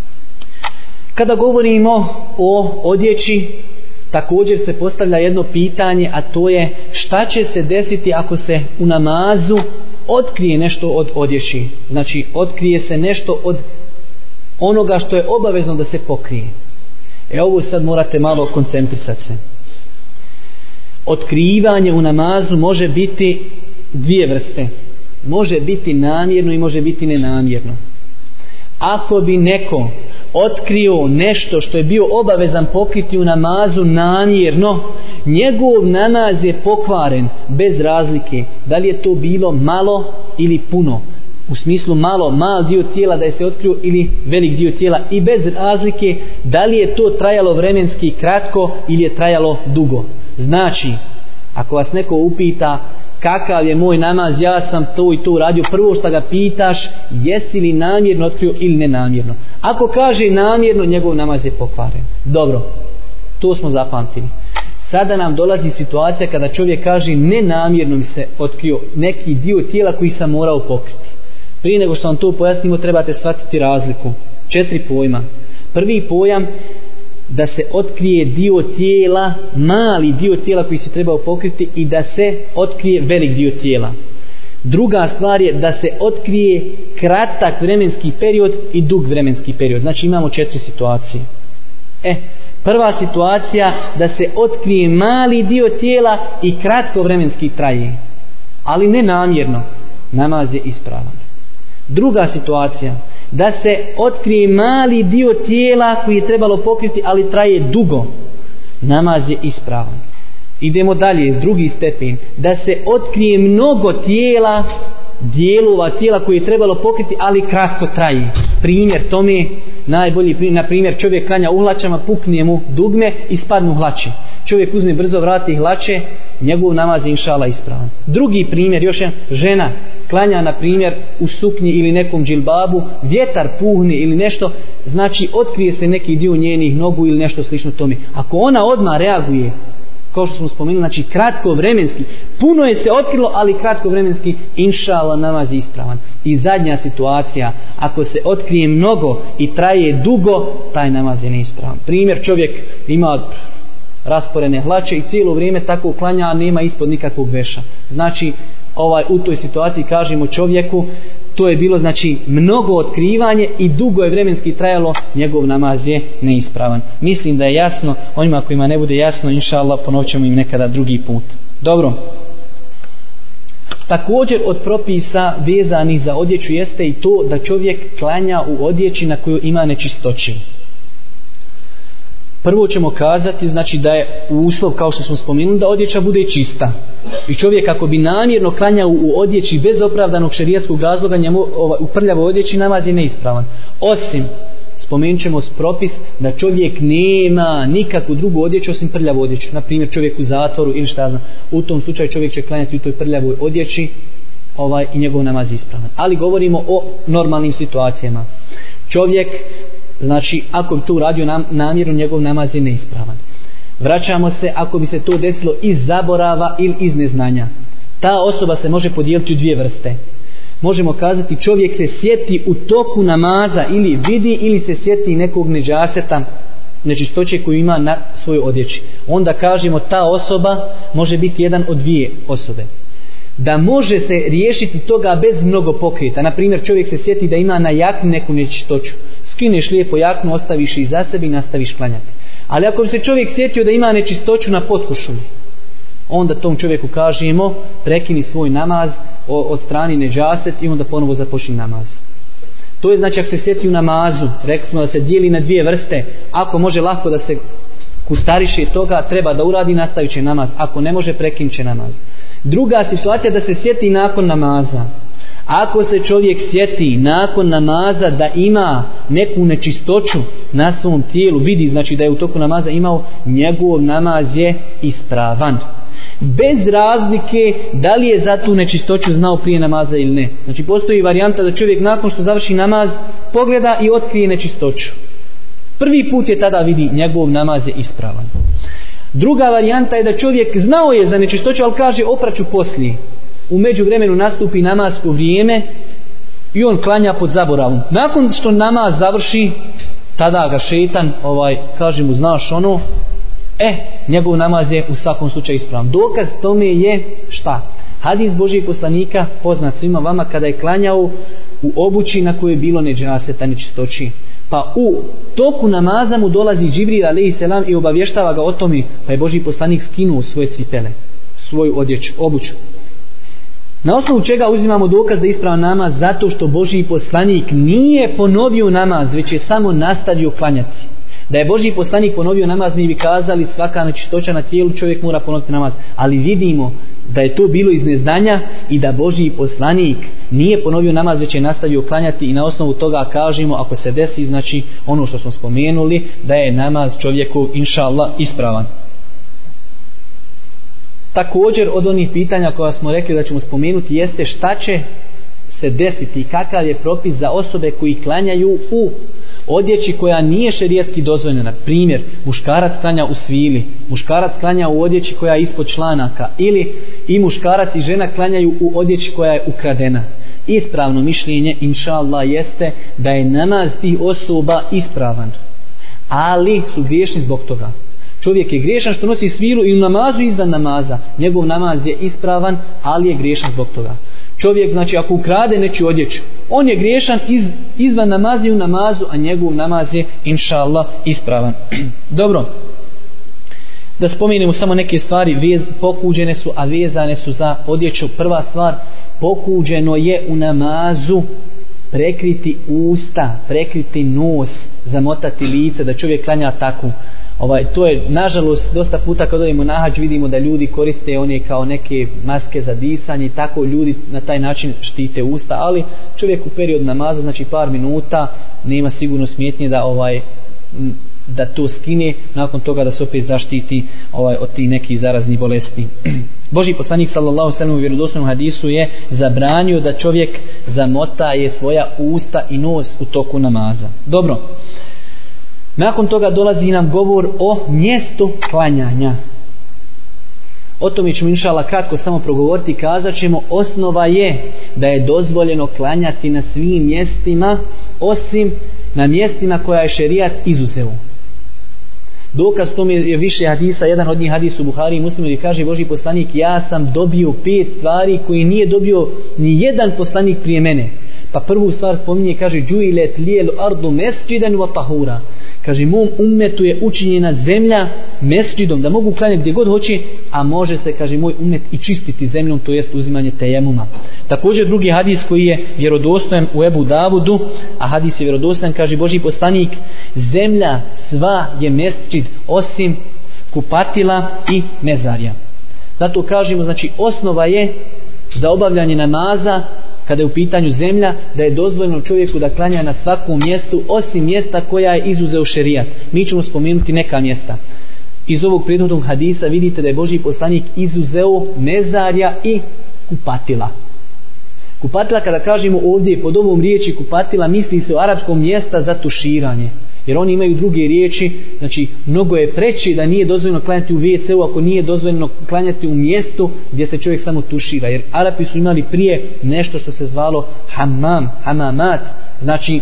Kada govorimo o odjeći, također se postavlja jedno pitanje, a to je šta će se desiti ako se u namazu otkrije nešto od odjeći. Znači otkrije se nešto od onoga što je obavezno da se pokrije. E ovo sad morate malo koncentrisati se. Otkrivanje u namazu može biti dvije vrste. Može biti namjerno i može biti nenamjerno. Ako bi neko otkrio nešto što je bio obavezan pokriti u namazu namjerno, njegov namaz je pokvaren bez razlike da li je to bilo malo ili puno. U smislu malo, mal dio tijela da je se otkrio ili velik dio tijela, i bez razlike da li je to trajalo vremenski kratko ili je trajalo dugo. Znači, ako vas neko upita kakav je moj namaz, ja sam to i to uradio, prvo što ga pitaš, jesi li namjerno otkrio ili nenamjerno. Ako kaže namjerno, njegov namaz je pokvaren. Dobro, to smo zapamtili. Sada nam dolazi situacija kada čovjek kaže nenamjerno mi se otkrio neki dio tijela koji sam morao pokriti. Prije nego što vam to pojasnimo, trebate shvatiti razliku. Četiri pojma. Prvi pojam, da se otkrije dio tijela, mali dio tijela koji se trebao pokriti, i da se otkrije velik dio tijela. Druga stvar je da se otkrije kratak vremenski period i dug vremenski period. Znači imamo četiri situacije. E, prva situacija, da se otkrije mali dio tijela i kratko vremenski traje, ali ne namjerno, namaz je ispravan. Druga situacija, da se otkrije mali dio tijela koji je trebalo pokriti, ali traje dugo, namaz je ispravan. Idemo dalje, drugi stepen, da se otkrije mnogo tijela, dijelova tijela koji je trebalo pokriti, ali kratko traje. Primjer tome, najbolji primjer, na primjer čovjek klanja u hlačama, pukne mu dugme i spadnu hlače. Čovjek uzme brzo vrati hlače, njegov namaz je inšala ispravan. Drugi primjer, još jedan, žena klanja na primjer u suknji ili nekom džilbabu, vjetar puhne ili nešto, znači otkrije se neki dio njenih nogu ili nešto slično tome. Ako ona odmah reaguje, kao što smo spomenuli, znači kratko vremenski, puno je se otkrilo, ali kratko vremenski, inšala namaz je ispravan. I zadnja situacija, ako se otkrije mnogo i traje dugo, taj namaz je neispravan. Primjer, čovjek ima rasporene hlače i cijelo vrijeme tako klanja, a nema ispod nikakvog veša. Znači, ovaj, u toj situaciji kažemo čovjeku, to je bilo znači mnogo otkrivanje i dugo je vremenski trajalo, njegov namaz je neispravan. Mislim da je jasno, onima kojima ne bude jasno, inša Allah, ponovit ćemo im nekada drugi put. Dobro. Također od propisa vezanih za odjeću jeste i to da čovjek klanja u odjeći na koju ima nečistoće. Prvo ćemo kazati znači da je uslov, kao što smo spomenuli, da odjeća bude čista. I čovjek ako bi namjerno klanjao u odjeći bez opravdanog šerijatskog razloga, njemu ovaj, u prljavoj odjeći namaz je neispravan. Osim, spomenut ćemo propis da čovjek nema nikakvu drugu odjeću osim prljavu odjeću. Na primjer čovjek u zatvoru ili šta znam. U tom slučaju čovjek će klanjati u toj prljavoj odjeći ovaj, i njegov namaz je ispravan. Ali govorimo o normalnim situacijama. Čovjek, znači ako bi to uradio nam, namjerno, njegov namaz je neispravan. Vraćamo se ako bi se to desilo iz zaborava ili iz neznanja. Ta osoba se može podijeliti u dvije vrste. Možemo kazati čovjek se sjeti u toku namaza ili vidi ili se sjeti nekog neđaseta, nečistoće koju ima na svojoj odjeći. Onda kažemo ta osoba može biti jedan od dvije osobe. Da može se riješiti toga bez mnogo pokreta. Na primjer čovjek se sjeti da ima na jakni neku nečistoću. Skineš lijepo jaknu, ostaviš i za sebe i nastaviš klanjati. Ali ako bi se čovjek sjetio da ima nečistoću na potkošulji, onda tom čovjeku kažemo prekini svoj namaz, od strani neđaset i onda ponovo započni namaz. To je znači ako se sjeti u namazu, rekli smo da se dijeli na dvije vrste. Ako može lako da se kustariše toga, treba da uradi, nastavit će namaz. Ako ne može, prekinut će namaz. Druga situacija da se sjeti nakon namaza. Ako se čovjek sjeti nakon namaza da ima neku nečistoću na svom tijelu, vidi znači da je u toku namaza imao, njegov namaz je ispravan. Bez razlike da li je za tu nečistoću znao prije namaza ili ne. Znači postoji varijanta da čovjek nakon što završi namaz pogleda i otkrije nečistoću. Prvi put je tada vidi, njegov namaz je ispravan. Druga varijanta je da čovjek znao je za nečistoću, ali kaže opraću poslije. U međuvremenu nastupi namasko vrijeme i on klanja pod zaboravom. Nakon što namaz završi, tada ga šetan ovaj, kaže mu znaš ono, E, njegov namaz je u svakom slučaju ispravan. Dokaz tome je šta? Hadis Božijeg poslanika, poznat svima vama, kada je klanjao u obući na kojoj je bilo neđaseta, nečistoći. Pa u toku namaza mu dolazi Džibril alejselam i obavještava ga o tome, pa je Božji poslanik skinuo svoje cipele, svoju odjeću, obuću. Na osnovu čega uzimamo dokaz da je ispravan namaz? Zato što Božji poslanik nije ponovio namaz, već je samo nastavio klanjati. Da je Božji poslanik ponovio namaz, mi bi kazali svaka nečistoća na tijelu čovjek mora ponoviti namaz. Ali vidimo da je to bilo iz neznanja i da Božji poslanik nije ponovio namaz, već je nastavio klanjati i na osnovu toga kažemo ako se desi, znači ono što smo spomenuli, da je namaz čovjekov inša Allah ispravan. Također od onih pitanja koja smo rekli da ćemo spomenuti jeste šta će se desiti, kakav je propis za osobe koji klanjaju u odjeći koja nije šerijatski dozvoljena. Na primjer, muškarac klanja u svili, muškarac klanja u odjeći koja je ispod članaka, ili i muškarac i žena klanjaju u odjeći koja je ukradena. Ispravno mišljenje, inša Allah, jeste da je namaz tih osoba ispravan, ali su griješni zbog toga. Čovjek je griješan što nosi svilu i u namazu i izvan namaza. Njegov namaz je ispravan, ali je griješan zbog toga. Čovjek, znači, ako ukrade nečiju odjeću, on je griješan iz, izvan namaza i u namazu, a njegov namaz je, inša Allah, ispravan. Dobro. Da spomenemo samo neke stvari, vez, pokuđene su, a vezane su za odjeću. Prva stvar, pokuđeno je u namazu prekriti usta, prekriti nos, zamotati lice, da čovjek klanja tako. Ovaj, to je nažalost dosta puta kad odemo na hadž vidimo da ljudi koriste one kao neke maske za disanje i tako ljudi na taj način štite usta, ali čovjek u period namaza, znači par minuta, nema sigurno smetnje da ovaj da to skine, nakon toga da se opet zaštiti ovaj od tih nekih zaraznih bolesti. Božji poslanik sallallahu alejhi ve sellem u vjerodostojnom hadisu je zabranio da čovjek zamotaje svoja usta i nos u toku namaza. Dobro. Nakon toga dolazi nam govor o mjestu klanjanja. O tome ćemo inšala kratko samo progovoriti. Kazat ćemo, osnova je da je dozvoljeno klanjati na svim mjestima, osim na mjestima koja je šerijat izuzeo. Dokaz tome je više hadisa, jedan od njih hadis u Buhari i Muslimu gdje kaže Božji poslanik, ja sam dobio pet stvari koje nije dobio ni jedan poslanik prije mene. Pa prvu stvar spominje, kaže džuilet lijel ardu mesđiden wa tahura. Kaže mom ummetu je učinjena zemlja mesđidom, da mogu klanjati gdje god hoće, a može se, kaže moj ummet, i čistiti zemljom, to jest uzimanje tejemuma. Također drugi hadis koji je vjerodostojan u Ebu Davudu, a hadis je vjerodostojan, kaže Božji poslanik, zemlja sva je mesđid osim kupatila i mezarja. Zato kažemo, znači osnova je za obavljanje namaza, kada je u pitanju zemlja, da je dozvoljeno čovjeku da klanja na svakom mjestu, osim mjesta koja je izuzeo šerijat. Mi ćemo spomenuti neka mjesta. Iz ovog prethodnog hadisa vidite da je Božji poslanik izuzeo mezarja i kupatila. Kupatila, kada kažemo ovdje pod ovom riječi kupatila, misli se o arapskom mjesta za tuširanje. Jer oni imaju druge riječi, znači mnogo je preći da nije dozvoljeno klanjati u ve ce u ako nije dozvoljeno klanjati u mjestu gdje se čovjek samo tušira. Jer Arapi su imali prije nešto što se zvalo hammam, hamamat, znači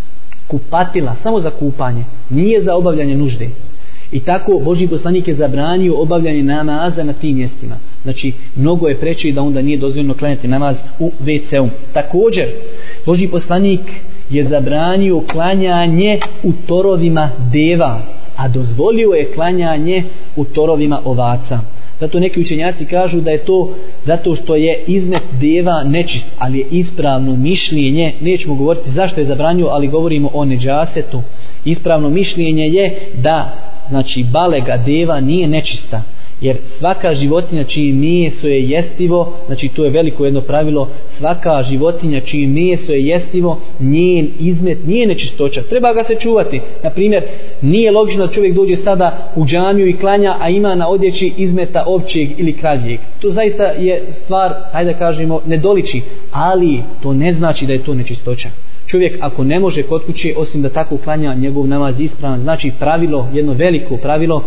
kupatila, samo za kupanje, nije za obavljanje nužde. I tako Božji poslanik je zabranio obavljanje namaza na tim mjestima. Znači mnogo je preći da onda nije dozvoljeno klanjati namaz u ve ce u. Također Božji poslanik je zabranio klanjanje u torovima deva, a dozvolio je klanjanje u torovima ovaca. Zato neki učenjaci kažu da je to zato što je izmet deva nečist, ali je ispravno mišljenje, nećemo govoriti zašto je zabranio, ali govorimo o neđasetu. Ispravno mišljenje je da, znači, balega deva nije nečista. Jer svaka životinja čije meso je jestivo, znači to je veliko jedno pravilo, svaka životinja čije meso je jestivo, njen izmet nije nečistoća. Treba ga se čuvati. Naprimjer, nije logično da čovjek dođe sada u džamiju i klanja, a ima na odjeći izmeta ovčijeg ili kravljeg. To zaista je stvar, hajde da kažemo, nedoliči, ali to ne znači da je to nečistoća. Čovjek ako ne može kod kuće, osim da tako klanja, njegov namaz ispravan. Znači pravilo, jedno veliko pravilo,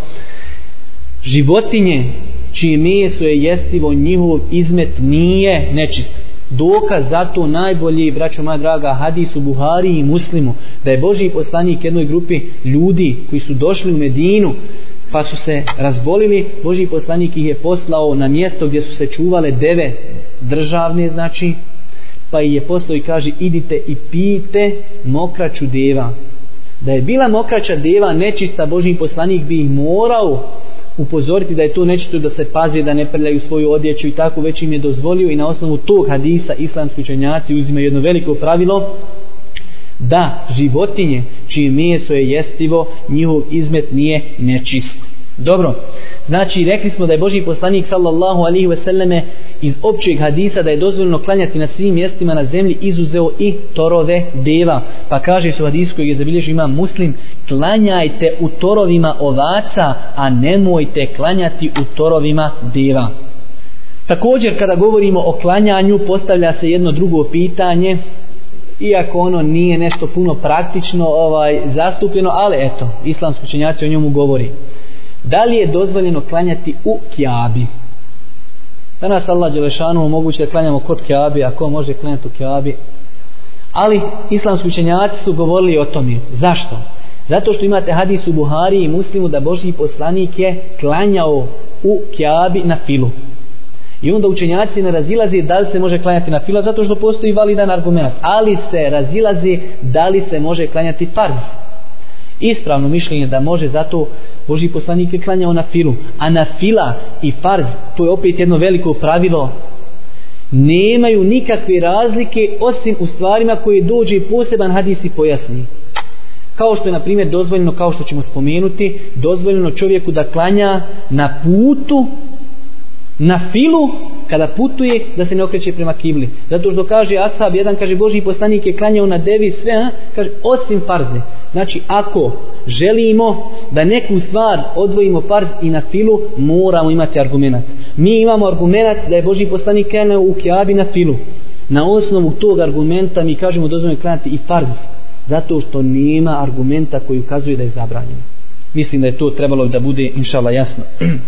životinje čije meso je jestivo, njihov izmet nije nečist. Dokaz za to najbolji, braćo moja draga, hadis u Buhari i Muslimu, da je Božji poslanik jednoj grupi ljudi koji su došli u Medinu pa su se razbolili, Božji poslanik ih je poslao na mjesto gdje su se čuvale deve državne, znači, pa ih je poslao i kaže idite i pijte mokraću deva. Da je bila mokraća deva nečista, Božji poslanik bi ih morao upozoriti da je to nečisto, da se pazi da ne prljaju svoju odjeću i tako, već im je dozvolio. I na osnovu tog hadisa islamski učenjaci uzimaju jedno veliko pravilo, da životinje čije meso je jestivo, njihov izmet nije nečist. Dobro, znači rekli smo da je Božji poslanik sallallahu alaihi ve selleme iz općeg hadisa da je dozvoljeno klanjati na svim mjestima na zemlji izuzeo i torove deva. Pa kaže se u hadisu kojeg je zabilježio Imam Muslim, klanjajte u torovima ovaca, a nemojte klanjati u torovima deva. Također kada govorimo o klanjanju postavlja se jedno drugo pitanje, iako ono nije nešto puno praktično ovaj, zastupljeno, ali eto, islamski učenjaci o njemu govori. Da li je dozvoljeno klanjati u Kjabi? Danas Allah dželešanu omogući da klanjamo kod Kjabi, a ko može klanjati u Kjabi? Ali islamski učenjaci su govorili o tome. Zašto? Zato što imate hadis u Buhari i Muslimu da Božji poslanik je klanjao u Kjabi na filu. I onda učenjaci ne razilaze da li se može klanjati na filu, zato što postoji validan argument. Ali se razilaze da li se može klanjati farz. Ispravno mišljenje da može, zato Božji poslanik je klanjao na filu. A na fila i farz, to je opet jedno veliko pravilo, nemaju nikakve razlike osim u stvarima koje dođe poseban hadis i pojasni. Kao što je na primjer dozvoljeno, kao što ćemo spomenuti, dozvoljeno čovjeku da klanja na putu, na filu, kada putuje, da se ne okreće prema kibli. Zato što kaže ashab, jedan kaže Božji poslanik je klanjao na devi sve, a? Kaže osim farze. Znači ako želimo da neku stvar odvojimo farz i na filu, moramo imati argument. Mi imamo argument da je Božji poslanik klanjao u Kjabi na filu. Na osnovu tog argumenta mi kažemo dozvoljeno klanjati i farz. Zato što nema argumenta koji ukazuje da je zabranjeno. Mislim da je to trebalo da bude inšala jasno.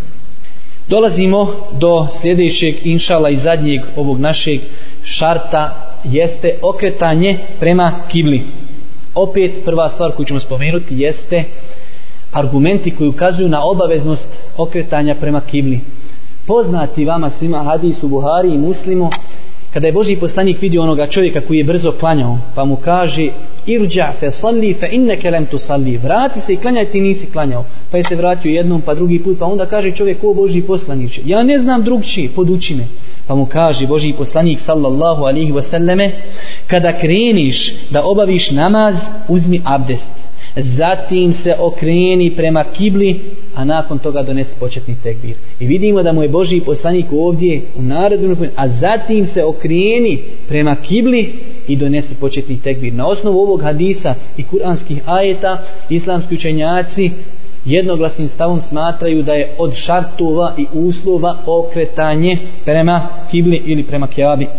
Dolazimo do sljedećeg inšala i zadnjeg ovog našeg šarta, jeste okretanje prema kibli. Opet prva stvar koju ćemo spomenuti jeste argumenti koji ukazuju na obaveznost okretanja prema kibli. Poznati vama svima hadis u Buhari i Muslimu kada je Božji poslanik vidio onoga čovjeka koji je brzo klanjao, pa mu kaže irđa fe salli fe inneke lem tu salli, vrati se i klanjaj, ti nisi klanjao. Pa je se vratio jednom, pa drugi put, pa onda kaže čovjek, o Božji poslaniče, ja ne znam drugčije, poduči me. Pa mu kaže Božji poslanik sallallahu alihi wasallame, kada kreniš da obaviš namaz, uzmi abdest, zatim se okreni prema kibli, a nakon toga donesi početni tekbir. I vidimo da mu je Božji poslanik ovdje u naredbu, a zatim se okreni prema kibli i donesi početni tekbir. Na osnovu ovog hadisa i kuranskih ajeta islamski učenjaci jednoglasnim stavom smatraju da je od šartova i uslova okretanje prema kibli ili prema kjabi.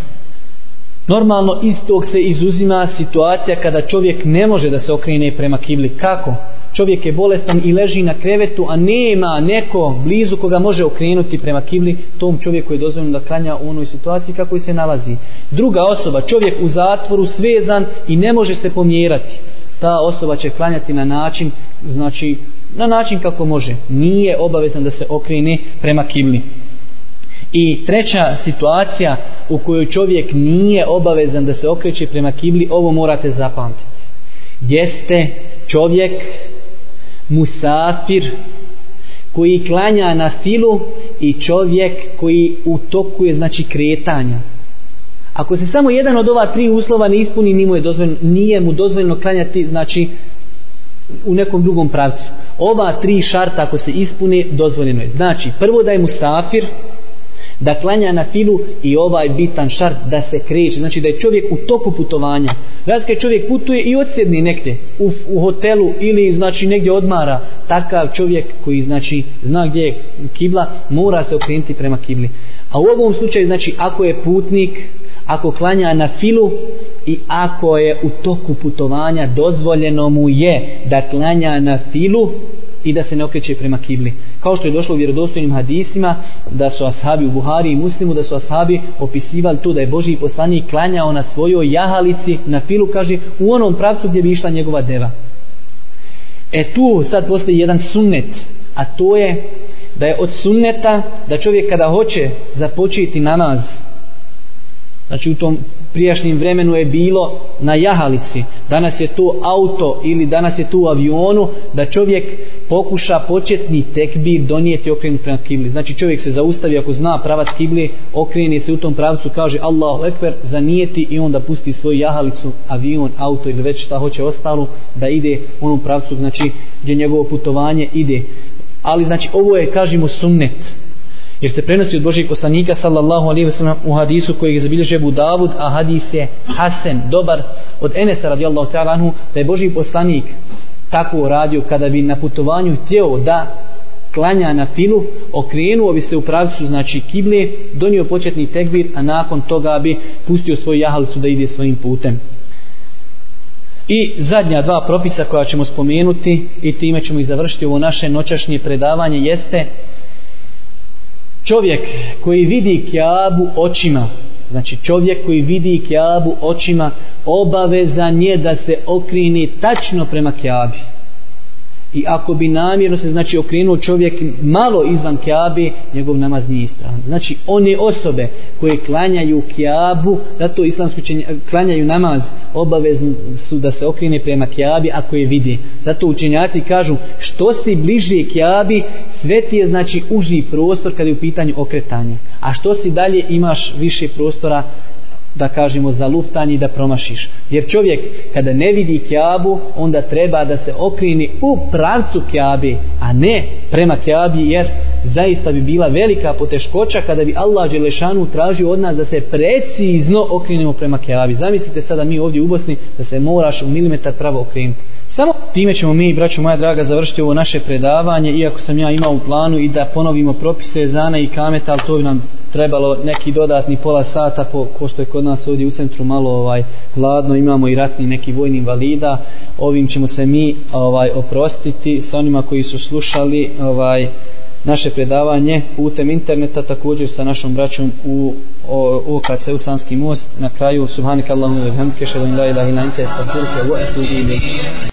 Normalno iz tog se izuzima situacija kada čovjek ne može da se okrene prema kibli. Kako? Čovjek je bolestan i leži na krevetu, a nema neko blizu koga može okrenuti prema kibli, tom čovjeku je dozvoljeno da klanja u onoj situaciji kako se nalazi. Druga osoba, čovjek u zatvoru svezan i ne može se pomjerati, ta osoba će klanjati na način, znači na način kako može, nije obavezan da se okrene prema kibli. I treća situacija u kojoj čovjek nije obavezan da se okreće prema kibli, ovo morate zapamtiti, jeste čovjek musafir koji klanja na filu i čovjek koji u toku je znači kretanja. Ako se samo jedan od ova tri uslova ne ispuni, nije mu, je dozvoljeno, nije mu dozvoljeno klanjati znači u nekom drugom pravcu. Ova tri šarta ako se ispune, dozvoljeno je. Znači prvo da je musafir, da klanja na filu i ovaj bitan šart da se kreće, znači da je čovjek u toku putovanja. Razkaj čovjek putuje i odsjedni negdje u, u hotelu ili znači negdje odmara, takav čovjek koji znači zna gdje je kibla mora se okrenuti prema kibli. A u ovom slučaju znači ako je putnik, ako klanja na filu i ako je u toku putovanja, dozvoljeno mu je da klanja na filu i da se ne okreće prema kibli. Kao što je došlo u vjerodostojnim hadisima da su ashabi u Buhari i Muslimu, da su ashabi opisivali to da je Božji poslanik klanjao na svojoj jahalici na filu, kaže u onom pravcu gdje bi išla njegova deva. E tu sad postoji jedan sunnet, a to je da je od sunneta da čovjek kada hoće započeti namaz, znači u tom prijašnjem vremenu je bilo na jahalici, danas je to auto ili danas je to u avionu, da čovjek pokuša početni tekbir donijeti okrenut prema kibli. Znači čovjek se zaustavi ako zna pravac kibli, okreni se u tom pravcu, kaže Allahu ekber, zanijeti i onda pusti svoju jahalicu, avion, auto ili već šta hoće ostalo da ide u onom pravcu, znači gdje njegovo putovanje ide. Ali znači ovo je, kažemo, sunnet. Jer se prenosi od Božjeg poslanika sallallahu alejhi ve sellem u hadisu koji je zabilježio Abu Davud, a hadis je hasen, dobar, od Enesa radijallahu ta'ala anhu, da je Božji poslanik tako radio kada bi na putovanju htio da klanja na filu, okrenuo bi se u pravcu znači kible, donio početni tekbir, a nakon toga bi pustio svoju jahalicu da ide svojim putem. I zadnja dva propisa koja ćemo spomenuti i time ćemo i završiti ovo naše noćašnje predavanje jeste čovjek koji vidi Kjabu očima, znači čovjek koji vidi Kjabu očima obavezan je da se okrene tačno prema Kjabi. I ako bi namjerno se znači okrenuo čovjek malo izvan Kjabe, njegov namaz nije ispravan. Znači one osobe koje klanjaju Kjabu, zato islamski učenjaci klanjaju namaz, obavezni su da se okrene prema Kjabi ako je vidi. Zato učenjaci kažu što si bliže Kjabi, sve ti je znači uži prostor kada je u pitanju okretanje. A što si dalje imaš više prostora da kažemo za luftanje i da promašiš. Jer čovjek kada ne vidi Kjabu, onda treba da se okreni u pravcu Kjabe, a ne prema Kjabi, jer zaista bi bila velika poteškoća kada bi Allah dželešanu tražio od nas da se precizno okrenemo prema Kjabi. Zamislite sada mi ovdje u Bosni da se moraš u milimetar pravo okrenuti. Samo time ćemo mi, braćo moja draga, završiti ovo naše predavanje, iako sam ja imao u planu i da ponovimo propise ezana i kameta, ali to bi nam trebalo neki dodatni pola sata, po, ko što je kod nas ovdje u centru malo ovaj hladno, imamo i ratni neki vojni invalida. Ovim ćemo se mi ovaj oprostiti sa onima koji su slušali ovaj naše predavanje putem interneta, također sa našom braćom u O K C u Sanski most. Na kraju subhanakallahumma wa bihamdika ashhadu an la ilaha illa anta astaghfiruka wa atubu ilayk.